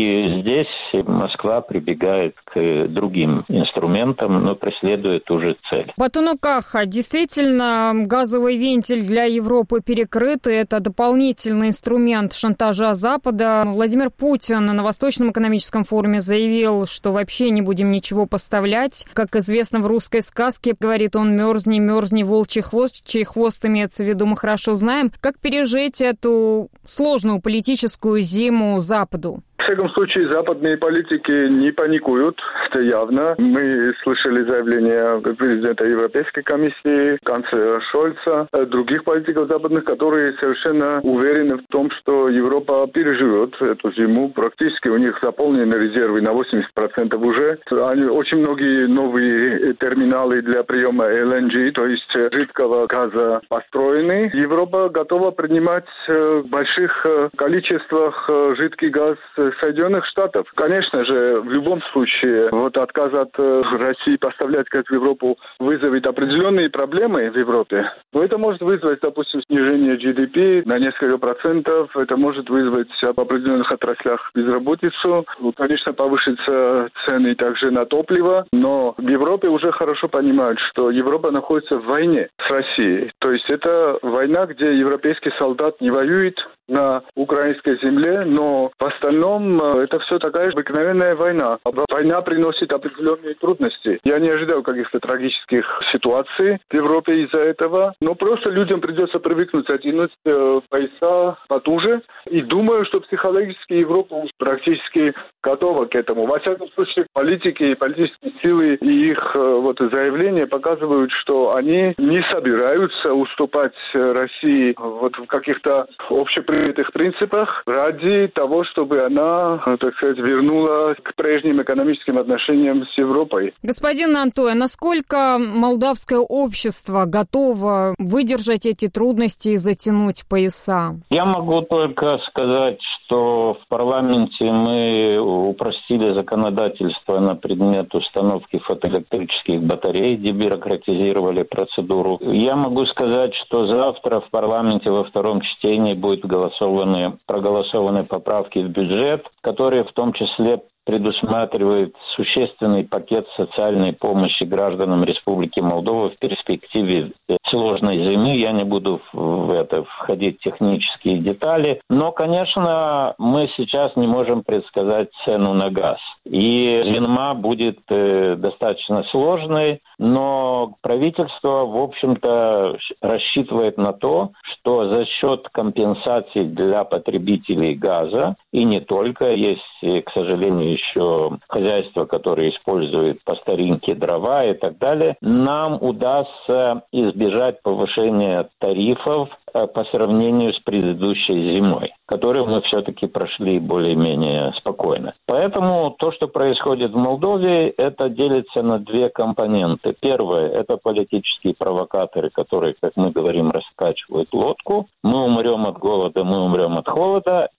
И здесь Москва прибегает к другим инструментам, но преследует ту же цель. Батону Каха, действительно, газовый вентиль для Европы перекрыт, и это дополнительный инструмент шантажа Запада. Владимир Путин на Восточном экономическом форуме заявил, что вообще не будем ничего поставлять. Как известно в русской сказке, говорит он, мерзни, мерзни, волчий хвост, чей хвост имеется в виду, мы хорошо знаем. Как пережить эту сложную политическую зиму Западу? В всяком случае, западные политики не паникуют, это явно. Мы слышали заявления президента Европейской комиссии, канцлера Шольца, других политиков западных, которые совершенно уверены в том, что Европа переживет эту зиму. Практически у них заполнены резервы на восемьдесят процентов уже. Они, очень многие новые терминалы для приема эл эн джи, то есть жидкого газа, построены. Европа готова принимать в больших количествах жидкий газ Соединенных Штатов. Конечно же, в любом случае, вот отказ от России поставлять газ в Европу вызовет определенные проблемы в Европе. Но это может вызвать, допустим, снижение джи ди пи на несколько процентов. Это может вызвать в определенных отраслях безработицу. Конечно, повышатся цены также на топливо. Но в Европе уже хорошо понимают, что Европа находится в войне с Россией. То есть это война, где европейский солдат не воюет на украинской земле, но в остальном это все такая же обыкновенная война. Война приносит определенные трудности. Я не ожидал каких-то трагических ситуаций в Европе из-за этого, но просто людям придется привыкнуть, оттянуть э, пояса потуже. И думаю, что психологически Европа уже практически готова к этому. Во всяком случае, политики, политические силы и их э, вот, заявления показывают, что они не собираются уступать России вот, в каких-то общепринятых этих принципах ради того, чтобы она, так сказать, вернулась к прежним экономическим отношениям с Европой. Господин Нантоя, насколько молдавское общество готово выдержать эти трудности и затянуть пояса? Я могу только сказать, что в парламенте мы упростили законодательство на предмет установки фотоэлектрических батарей, дебюрократизировали процедуру. Я могу сказать, что завтра в парламенте во втором чтении будет голосование проголосованы поправки в бюджет, которые в том числе предусматривает существенный пакет социальной помощи гражданам Республики Молдова в перспективе сложной зимы. Я не буду в это входить в технические детали. Но, конечно, мы сейчас не можем предсказать цену на газ. И зима будет э, достаточно сложной, но правительство, в общем-то, рассчитывает на то, что за счет компенсаций для потребителей газа, и не только, есть, к сожалению, еще хозяйства, которые используют по старинке дрова и так далее, нам удастся избежать повышения тарифов по сравнению с предыдущей зимой, которую мы все-таки прошли более-менее спокойно. Поэтому то, что происходит в Молдове, это делится на две компоненты. Первое – это политические провокаторы, которые, как мы говорим, раскачивают лодку. Мы умрем от голода, мы умрем от холода.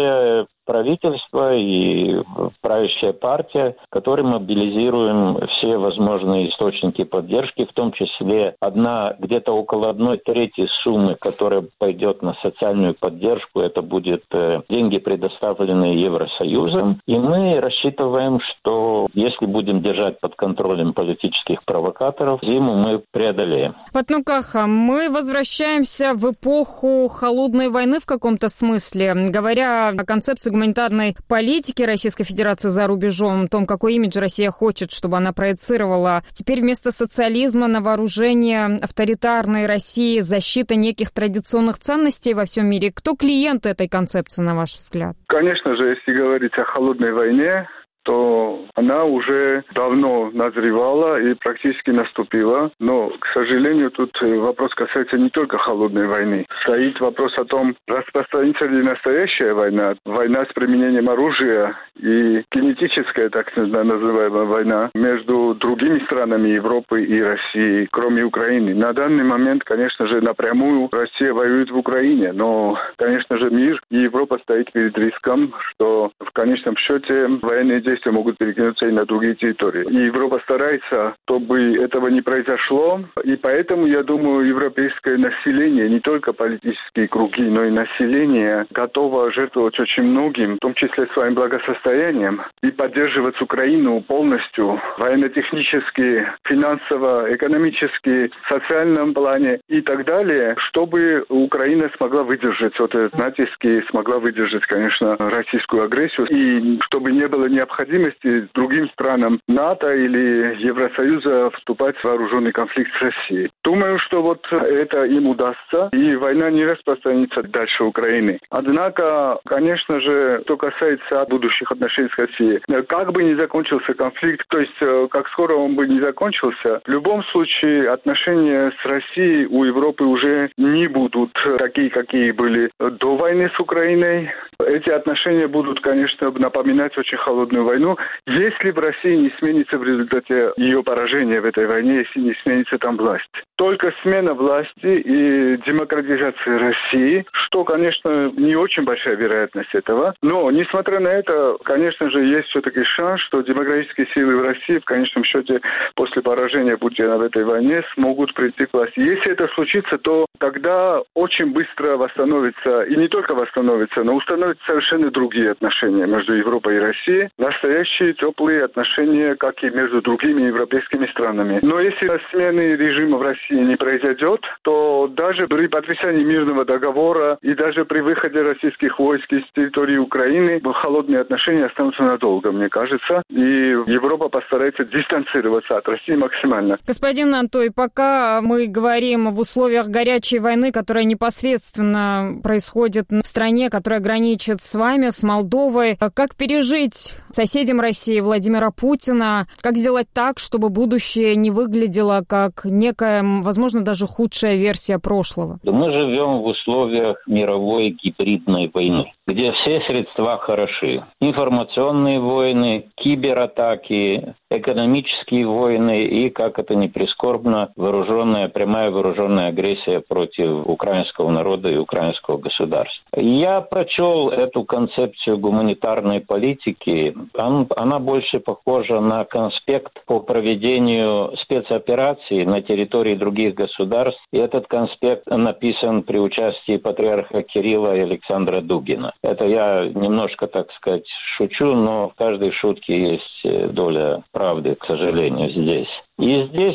И правительство и правящая партия, которые мобилизируем все возможные источники поддержки, в том числе одна, где-то около одной трети суммы, которая пойдет на социальную поддержку, это будет э, деньги, предоставленные Евросоюзом. И мы рассчитываем, что если будем держать под контролем политических провокаторов, зиму мы преодолеем. Батону Каха, мы возвращаемся в эпоху холодной войны в каком-то смысле. Говоря о концепции гуманитарной политики Российской Федерации за рубежом, о том, какой имидж Россия хочет, чтобы она проецировала. Теперь вместо социализма на вооружение авторитарной России защита неких традиционных ценностей во всем мире. Кто клиент этой концепции, на ваш взгляд? Конечно же, если говорить о холодной войне, что она уже давно назревала и практически наступила. Но, к сожалению, тут вопрос касается не только холодной войны. Стоит вопрос о том, распространится ли настоящая война, война с применением оружия и кинетическая, так называемая война, между другими странами Европы и России, кроме Украины. На данный момент, конечно же, напрямую Россия воюет в Украине, но, конечно же, мир и Европа стоит перед риском, что в конечном счете военные действия могут перекинуться и на другие территории. И Европа старается, чтобы этого не произошло, и поэтому, я думаю, европейское население, не только политические круги, но и население, готово жертвовать очень многим, в том числе своим благосостоянием, и поддерживать Украину полностью военно-технически, финансово, экономически, в социальном плане и так далее, чтобы Украина смогла выдержать вот этот натиск и смогла выдержать, конечно, российскую агрессию, и чтобы не было необходимости другим странам НАТО или Евросоюза вступать в вооруженный конфликт с Россией. Думаю, что вот это им удастся, и война не распространится дальше Украины. Однако, конечно же, что касается будущих отношений с Россией, как бы ни закончился конфликт, то есть как скоро он бы не закончился, в любом случае отношения с Россией у Европы уже не будут такие, какие были до войны с Украиной. Эти отношения будут, конечно, напоминать очень холодную войну, если в России не сменится в результате ее поражения в этой войне, если не сменится там власть. Только смена власти и демократизация России, что, конечно, не очень большая вероятность этого, но, несмотря на это, конечно же, есть все-таки шанс, что демократические силы в России, в конечном счете, после поражения Путина в этой войне, смогут прийти к власти. Если это случится, то тогда очень быстро восстановится, и не только восстановится, но установятся совершенно другие отношения между Европой и Россией, настоящие теплые отношения, как и между другими европейскими странами. Но если смены режима в России не произойдет, то даже при подписании мирного договора и даже при выходе российских войск из территории Украины холодные отношения останутся надолго, мне кажется, и Европа постарается дистанцироваться от России максимально. Господин Нантой, пока мы говорим в условиях горячей войны, которая непосредственно происходит в стране, которая граничит с вами, с Молдовой, как пережить соседям России Владимира Путина, как сделать так, чтобы будущее не выглядело как некая, возможно, даже худшая версия прошлого? Мы живем в условиях мировой гибридной войны, где все средства хороши. Информационные войны, кибератаки, экономические войны и, как это ни прискорбно, вооруженная, прямая вооруженная агрессия против украинского народа и украинского государства. Я прочел эту концепцию гуманитарной политики. Она больше похожа на конспект по проведению спецопераций на территории других государств. И этот конспект написан при участии патриарха Кирилла и Александра Дугина. Это я немножко, так сказать, шучу, но в каждой шутке есть доля правды, к сожалению, здесь. И здесь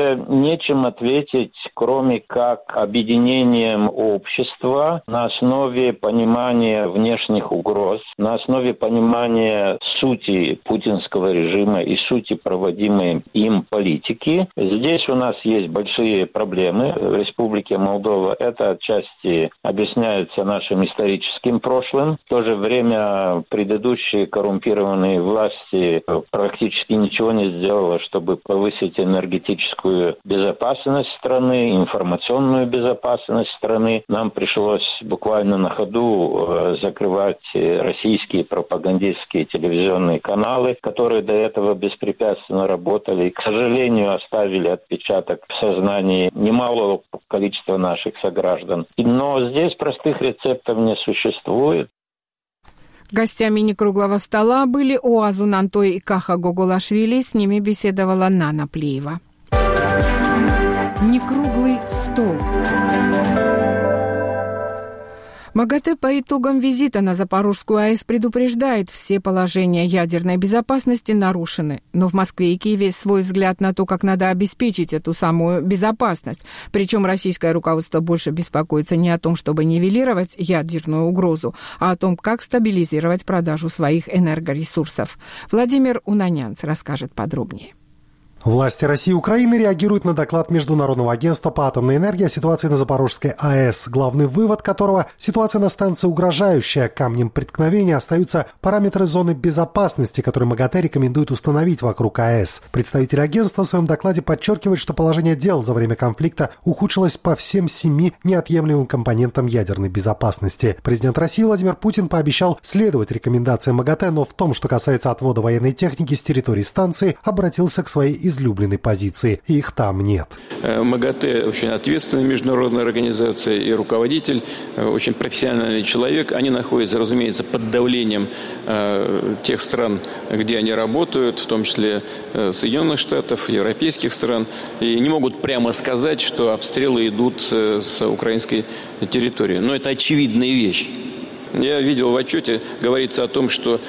нечем ответить, кроме как объединением общества на основе понимания внешних угроз, на основе понимания сути путинского режима и сути проводимой им политики. Здесь у нас есть большие проблемы в Республике Молдова. Это отчасти объясняется нашим историческим прошлым. В то же время предыдущие коррумпированные власти практически ничего не сделали, чтобы повысить энергетическую безопасность страны, информационную безопасность страны. Нам пришлось буквально на ходу закрывать российские пропагандистские телевизионные каналы, которые до этого беспрепятственно работали и, к сожалению, оставили отпечаток в сознании немалого количества наших сограждан. Но здесь простых рецептов не существует. Гостями некруглого стола были Оазу Нантой и Каха Гоголашвили. С ними беседовала Нана Плиева. Некруглый стол. МАГАТЭ по итогам визита на Запорожскую АЭС предупреждает, все положения ядерной безопасности нарушены. Но в Москве и Киеве есть свой взгляд на то, как надо обеспечить эту самую безопасность. Причем российское руководство больше беспокоится не о том, чтобы нивелировать ядерную угрозу, а о том, как стабилизировать продажу своих энергоресурсов. Владимир Унанянц расскажет подробнее. Власти России и Украины реагируют на доклад Международного агентства по атомной энергии о ситуации на Запорожской АЭС, главный вывод которого – ситуация на станции угрожающая. Камнем преткновения остаются параметры зоны безопасности, которые МАГАТЭ рекомендует установить вокруг АЭС. Представитель агентства в своем докладе подчеркивает, что положение дел за время конфликта ухудшилось по всем семи неотъемлемым компонентам ядерной безопасности. Президент России Владимир Путин пообещал следовать рекомендациям МАГАТЭ, но в том, что касается отвода военной техники с территории станции, обратился к своей излюбленной позиции. Их там нет. МАГАТЭ очень ответственная международная организация и руководитель, очень профессиональный человек. Они находятся, разумеется, под давлением э, тех стран, где они работают, в том числе э, Соединенных Штатов, европейских стран, и не могут прямо сказать, что обстрелы идут э, с украинской территории. Но это очевидная вещь. Я видел в отчете, говорится о том, что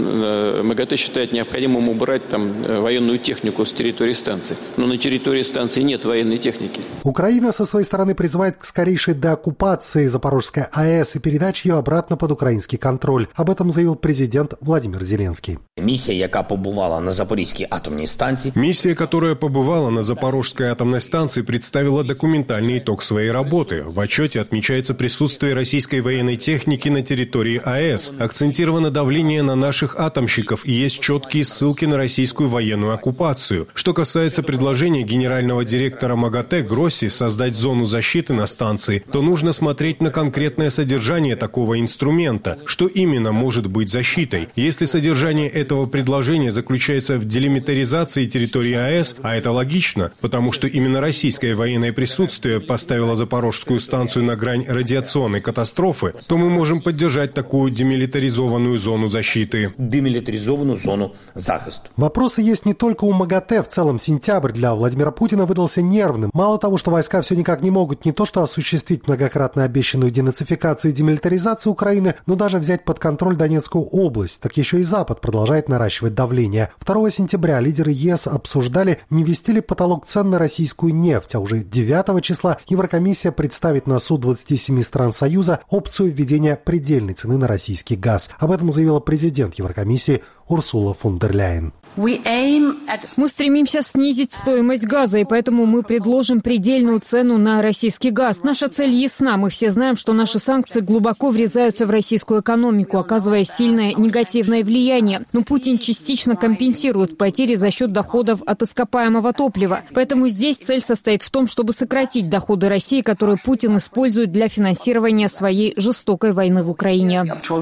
МАГАТЭ считает необходимым убрать там военную технику с территории станции. Но на территории станции нет военной техники. Украина со своей стороны призывает к скорейшей деоккупации Запорожской АЭС и передаче ее обратно под украинский контроль. Об этом заявил президент Владимир Зеленский. Миссия, яка побывала на Запорізькій атомной станции. Миссия, которая побывала на Запорожской атомной станции, представила документальный итог своей работы. В отчете отмечается присутствие российской военной техники на территории территории АЭС. Акцентировано давление на наших атомщиков и есть четкие ссылки на российскую военную оккупацию. Что касается предложения генерального директора МАГАТЭ Гросси создать зону защиты на станции, то нужно смотреть на конкретное содержание такого инструмента. Что именно может быть защитой? Если содержание этого предложения заключается в делимитаризации территории АЭС, а это логично, потому что именно российское военное присутствие поставило Запорожскую станцию на грань радиационной катастрофы, то мы можем поддержать такую демилитаризованную зону защиты. Демилитаризованную зону захисту. Вопросы есть не только у МАГАТЭ. В целом, сентябрь для Владимира Путина выдался нервным. Мало того, что войска все никак не могут не то что осуществить многократно обещанную денацификацию и демилитаризацию Украины, но даже взять под контроль Донецкую область, так еще и Запад продолжает наращивать давление. второго сентября лидеры ЕС обсуждали, не ввести ли потолок цен на российскую нефть, а уже девятого числа Еврокомиссия представит на суд двадцати семи стран Союза опцию введения предельной цены на российский газ. Об этом заявила президент Еврокомиссии Урсула фон дер Ляйен. Мы стремимся снизить стоимость газа, и поэтому мы предложим предельную цену на российский газ. Наша цель ясна. Мы все знаем, что наши санкции глубоко врезаются в российскую экономику, оказывая сильное негативное влияние. Но Путин частично компенсирует потери за счет доходов от ископаемого топлива. Поэтому здесь цель состоит в том, чтобы сократить доходы России, которые Путин использует для финансирования своей жестокой войны в Украине.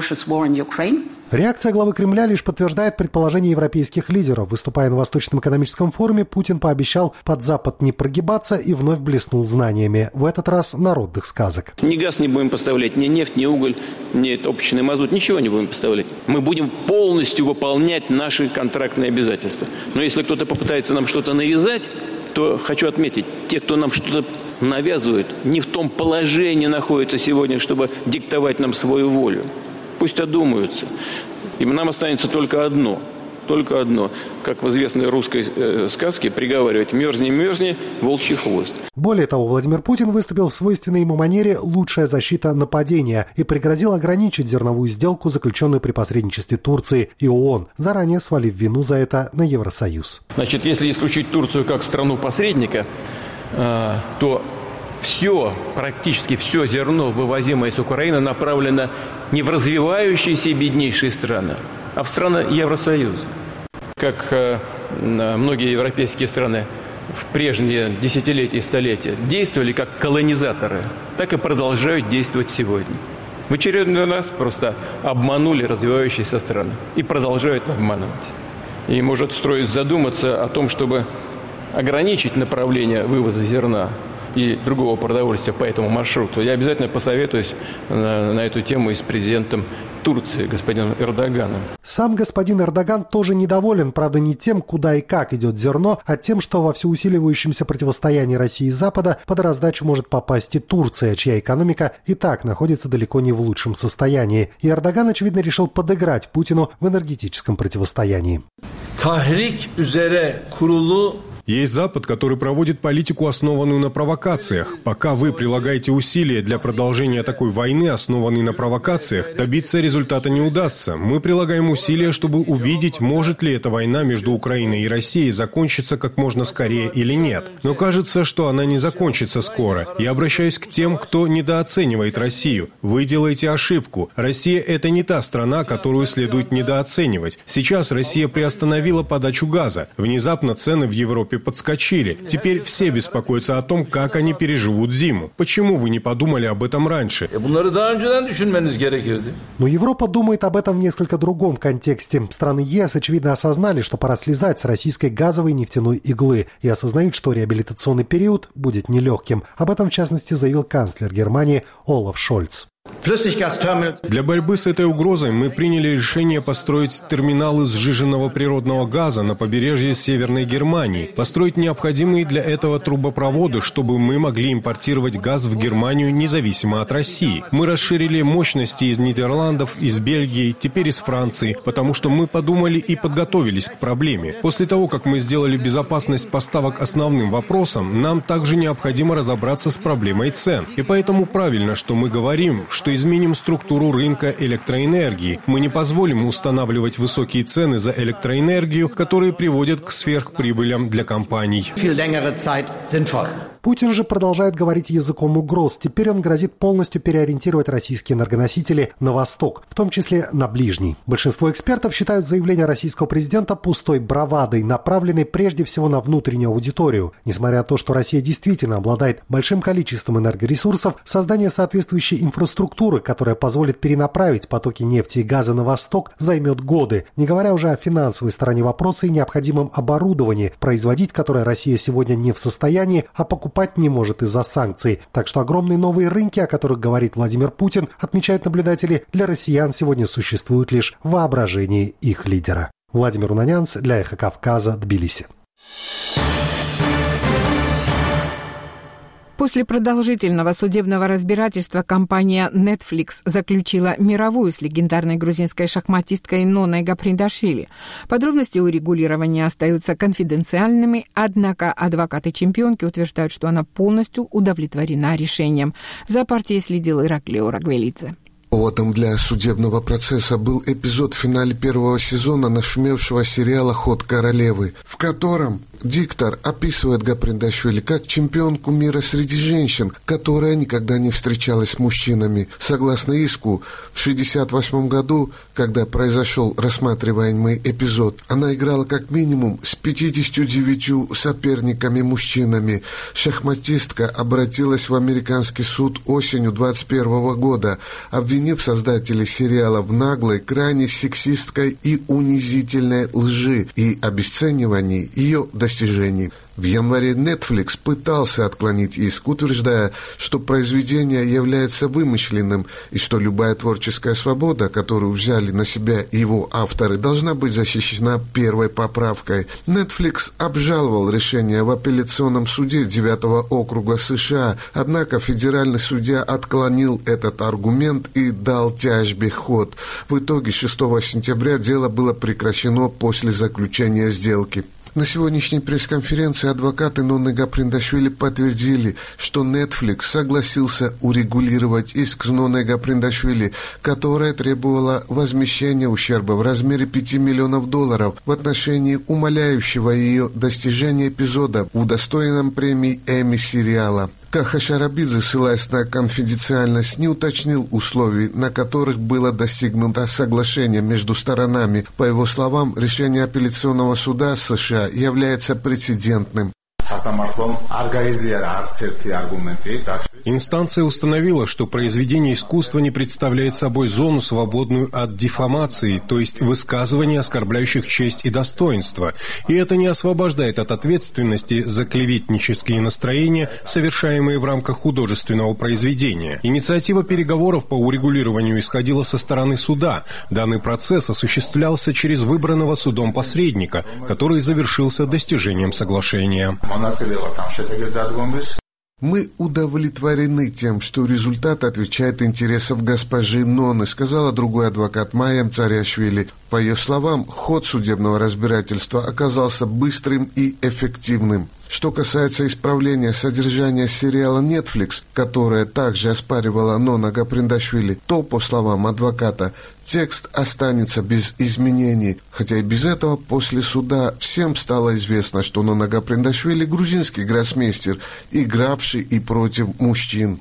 Реакция главы Кремля лишь подтверждает предположение европейских лидеров. Выступая на Восточном экономическом форуме, Путин пообещал под Запад не прогибаться и вновь блеснул знаниями. В этот раз народных сказок. Ни газ не будем поставлять, ни нефть, ни уголь, ни топочный мазут, ничего не будем поставлять. Мы будем полностью выполнять наши контрактные обязательства. Но если кто-то попытается нам что-то навязать, то хочу отметить, те, кто нам что-то навязывает, не в том положении находятся сегодня, чтобы диктовать нам свою волю. Пусть одумаются. И нам останется только одно. Только одно. Как в известной русской э, сказке приговаривать: мерзни, мерзни, волчий хвост. Более того, Владимир Путин выступил в свойственной ему манере «лучшая защита нападения» и пригрозил ограничить зерновую сделку, заключенную при посредничестве Турции и ООН, заранее свалив вину за это на Евросоюз. Значит, если исключить Турцию как страну-посредника, э, то все, практически все зерно, вывозимое из Украины, направлено не в развивающиеся и беднейшие страны, а в страны Евросоюза. Как э, многие европейские страны в прежние десятилетия и столетия действовали как колонизаторы, так и продолжают действовать сегодня. В очередной раз просто обманули развивающиеся страны и продолжают обманывать. И может стоит задуматься о том, чтобы ограничить направление вывоза зерна и другого продовольствия по этому маршруту. Я обязательно посоветуюсь на, на эту тему и с президентом Турции, господином Эрдоганом. Сам господин Эрдоган тоже недоволен, правда, не тем, куда и как идет зерно, а тем, что во всеусиливающемся противостоянии России и Запада под раздачу может попасть и Турция, чья экономика и так находится далеко не в лучшем состоянии. И Эрдоган, очевидно, решил подыграть Путину в энергетическом противостоянии. Tahrik üzere kurulu Есть Запад, который проводит политику, основанную на провокациях. Пока вы прилагаете усилия для продолжения такой войны, основанной на провокациях, добиться результата не удастся. Мы прилагаем усилия, чтобы увидеть, может ли эта война между Украиной и Россией закончиться как можно скорее или нет. Но кажется, что она не закончится скоро. Я обращаюсь к тем, кто недооценивает Россию. Вы делаете ошибку. Россия – это не та страна, которую следует недооценивать. Сейчас Россия приостановила подачу газа. Внезапно цены в Европе подскочили. Теперь все беспокоятся о том, как они переживут зиму. Почему вы не подумали об этом раньше? Но Европа думает об этом в несколько другом контексте. Страны ЕС, очевидно, осознали, что пора слезать с российской газовой и нефтяной иглы, и осознают, что реабилитационный период будет нелегким. Об этом, в частности, заявил канцлер Германии Олаф Шольц. Для борьбы с этой угрозой мы приняли решение построить терминалы сжиженного природного газа на побережье Северной Германии, построить необходимые для этого трубопроводы, чтобы мы могли импортировать газ в Германию независимо от России. Мы расширили мощности из Нидерландов, из Бельгии, теперь из Франции, потому что мы подумали и подготовились к проблеме. После того, как мы сделали безопасность поставок основным вопросом, нам также необходимо разобраться с проблемой цен. И поэтому правильно, что мы говорим, что изменим структуру рынка электроэнергии. Мы не позволим устанавливать высокие цены за электроэнергию, которые приводят к сверхприбылям для компаний. Путин же продолжает говорить языком угроз. Теперь он грозит полностью переориентировать российские энергоносители на восток, в том числе на ближний. Большинство экспертов считают заявление российского президента пустой бравадой, направленной прежде всего на внутреннюю аудиторию. Несмотря на то, что Россия действительно обладает большим количеством энергоресурсов, создание соответствующей инфраструктуры, которая позволит перенаправить потоки нефти и газа на восток, займет годы, не говоря уже о финансовой стороне вопроса и необходимом оборудовании, производить которое Россия сегодня не в состоянии, а покупать не может из-за санкций. Так что огромные новые рынки, о которых говорит Владимир Путин, отмечают наблюдатели, для россиян сегодня существуют лишь в воображении их лидера. Владимир Унанянц для Эхо Кавказа, Тбилиси. После продолжительного судебного разбирательства компания Netflix заключила мировую с легендарной грузинской шахматисткой Ноной Гаприндашвили. Подробности урегулирования остаются конфиденциальными, однако адвокаты чемпионки утверждают, что она полностью удовлетворена решением. За партией следил Ираклио Рагвелидзе. Поводом для судебного процесса был эпизод в финале первого сезона нашумевшего сериала «Ход королевы», в котором диктор описывает Гаприндашвили как чемпионку мира среди женщин, которая никогда не встречалась с мужчинами. Согласно иску, в шестьдесят восьмом году, когда произошел рассматриваемый эпизод, она играла как минимум с пятьюдесятью девятью соперниками-мужчинами. Шахматистка обратилась в американский суд осенью двадцать первого года, обвинив создателей сериала в наглой, крайне сексистской и унизительной лжи и обесценивании ее достижений. В январе Netflix пытался отклонить иск, утверждая, что произведение является вымышленным и что любая творческая свобода, которую взяли на себя его авторы, должна быть защищена первой поправкой. Netflix обжаловал решение в апелляционном суде девятого округа США, однако федеральный судья отклонил этот аргумент и дал тяжбе ход. В итоге шестого сентября дело было прекращено после заключения сделки. На сегодняшней пресс-конференции адвокаты Ноны Гаприндашвили подтвердили, что Netflix согласился урегулировать иск с Ноной Гаприндашвили, которая требовала возмещения ущерба в размере пяти миллионов долларов в отношении умаляющего ее достижения эпизода в удостоенном премии Эмми сериала. Каха Шарабидзе, ссылаясь на конфиденциальность, не уточнил условий, на которых было достигнуто соглашение между сторонами. По его словам, решение апелляционного суда США является прецедентным. Инстанция установила, что произведение искусства не представляет собой зону, свободную от диффамации, то есть высказываний, оскорбляющих честь и достоинство, и это не освобождает от ответственности за клеветнические настроения, совершаемые в рамках художественного произведения. Инициатива переговоров по урегулированию исходила со стороны суда. Данный процесс осуществлялся через выбранного судом посредника, который завершился достижением соглашения. «Мы удовлетворены тем, что результат отвечает интересам госпожи Ноны», сказала другой адвокат Майя Мцариашвили. По ее словам, ход судебного разбирательства оказался быстрым и эффективным. Что касается исправления содержания сериала Netflix, которое также оспаривала Нона Гаприндашвили, то, по словам адвоката, текст останется без изменений. Хотя и без этого после суда всем стало известно, что Нона Гаприндашвили грузинский гроссмейстер, игравший и против мужчин.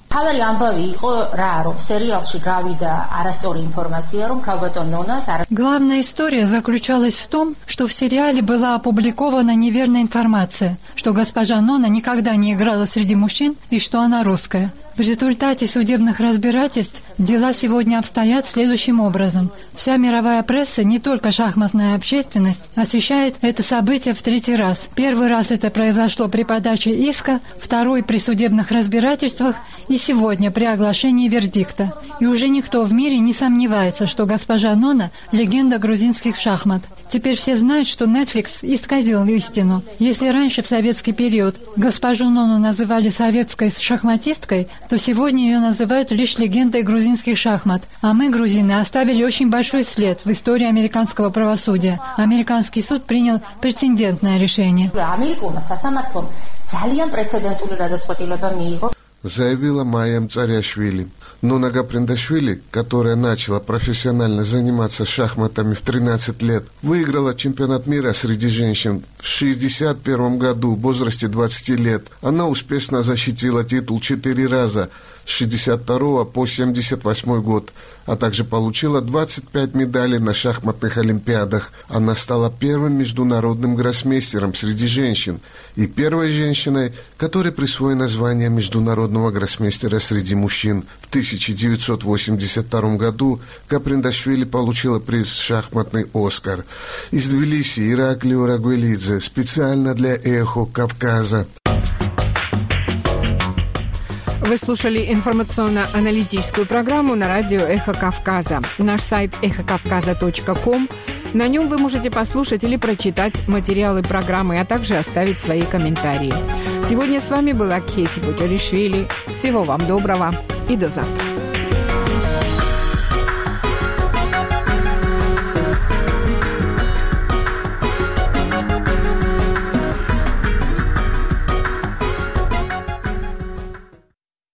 Главная история заключалась в том, что в сериале была опубликована неверная информация, что госпожа Нона никогда не играла среди мужчин и что она русская. В результате судебных разбирательств дела сегодня обстоят следующим образом. Вся мировая пресса, не только шахматная общественность, освещает это событие в третий раз. Первый раз это произошло при подаче иска, второй при судебных разбирательствах и сегодня при оглашении вердикта. И уже никто в мире не сомневается, что госпожа Нона – легенда грузинских шахмат. Теперь все знают, что Netflix исказил истину. Если раньше, в советский период, госпожу Нону называли советской шахматисткой, то сегодня ее называют лишь легендой грузинских шахмат. А мы, грузины, оставили очень большой след в истории американского правосудия. Американский суд принял прецедентное решение. Заявила Майя Мцариашвили. Нона Гаприндашвили, которая начала профессионально заниматься шахматами в тринадцать лет, выиграла чемпионат мира среди женщин в шестьдесят первом году в возрасте двадцати лет. Она успешно защитила титул четыре раза с шестьдесят второго по семьдесят восьмой год, а также получила двадцать пять медалей на шахматных олимпиадах. Она стала первым международным гроссмейстером среди женщин и первой женщиной, которой присвоено звание международного гроссмейстера среди мужчин. В тысяча девятьсот восемьдесят втором году Гаприндашвили получила приз «Шахматный Оскар». Из Тбилиси Ираклио Рагуэлидзе специально для «Эхо Кавказа». Вы слушали информационно-аналитическую программу на радио «Эхо Кавказа». Наш сайт эхо кавказа точка ком. На нем вы можете послушать или прочитать материалы программы, а также оставить свои комментарии. Сегодня с вами была Кейти Буджаришвили. Всего вам доброго и до завтра.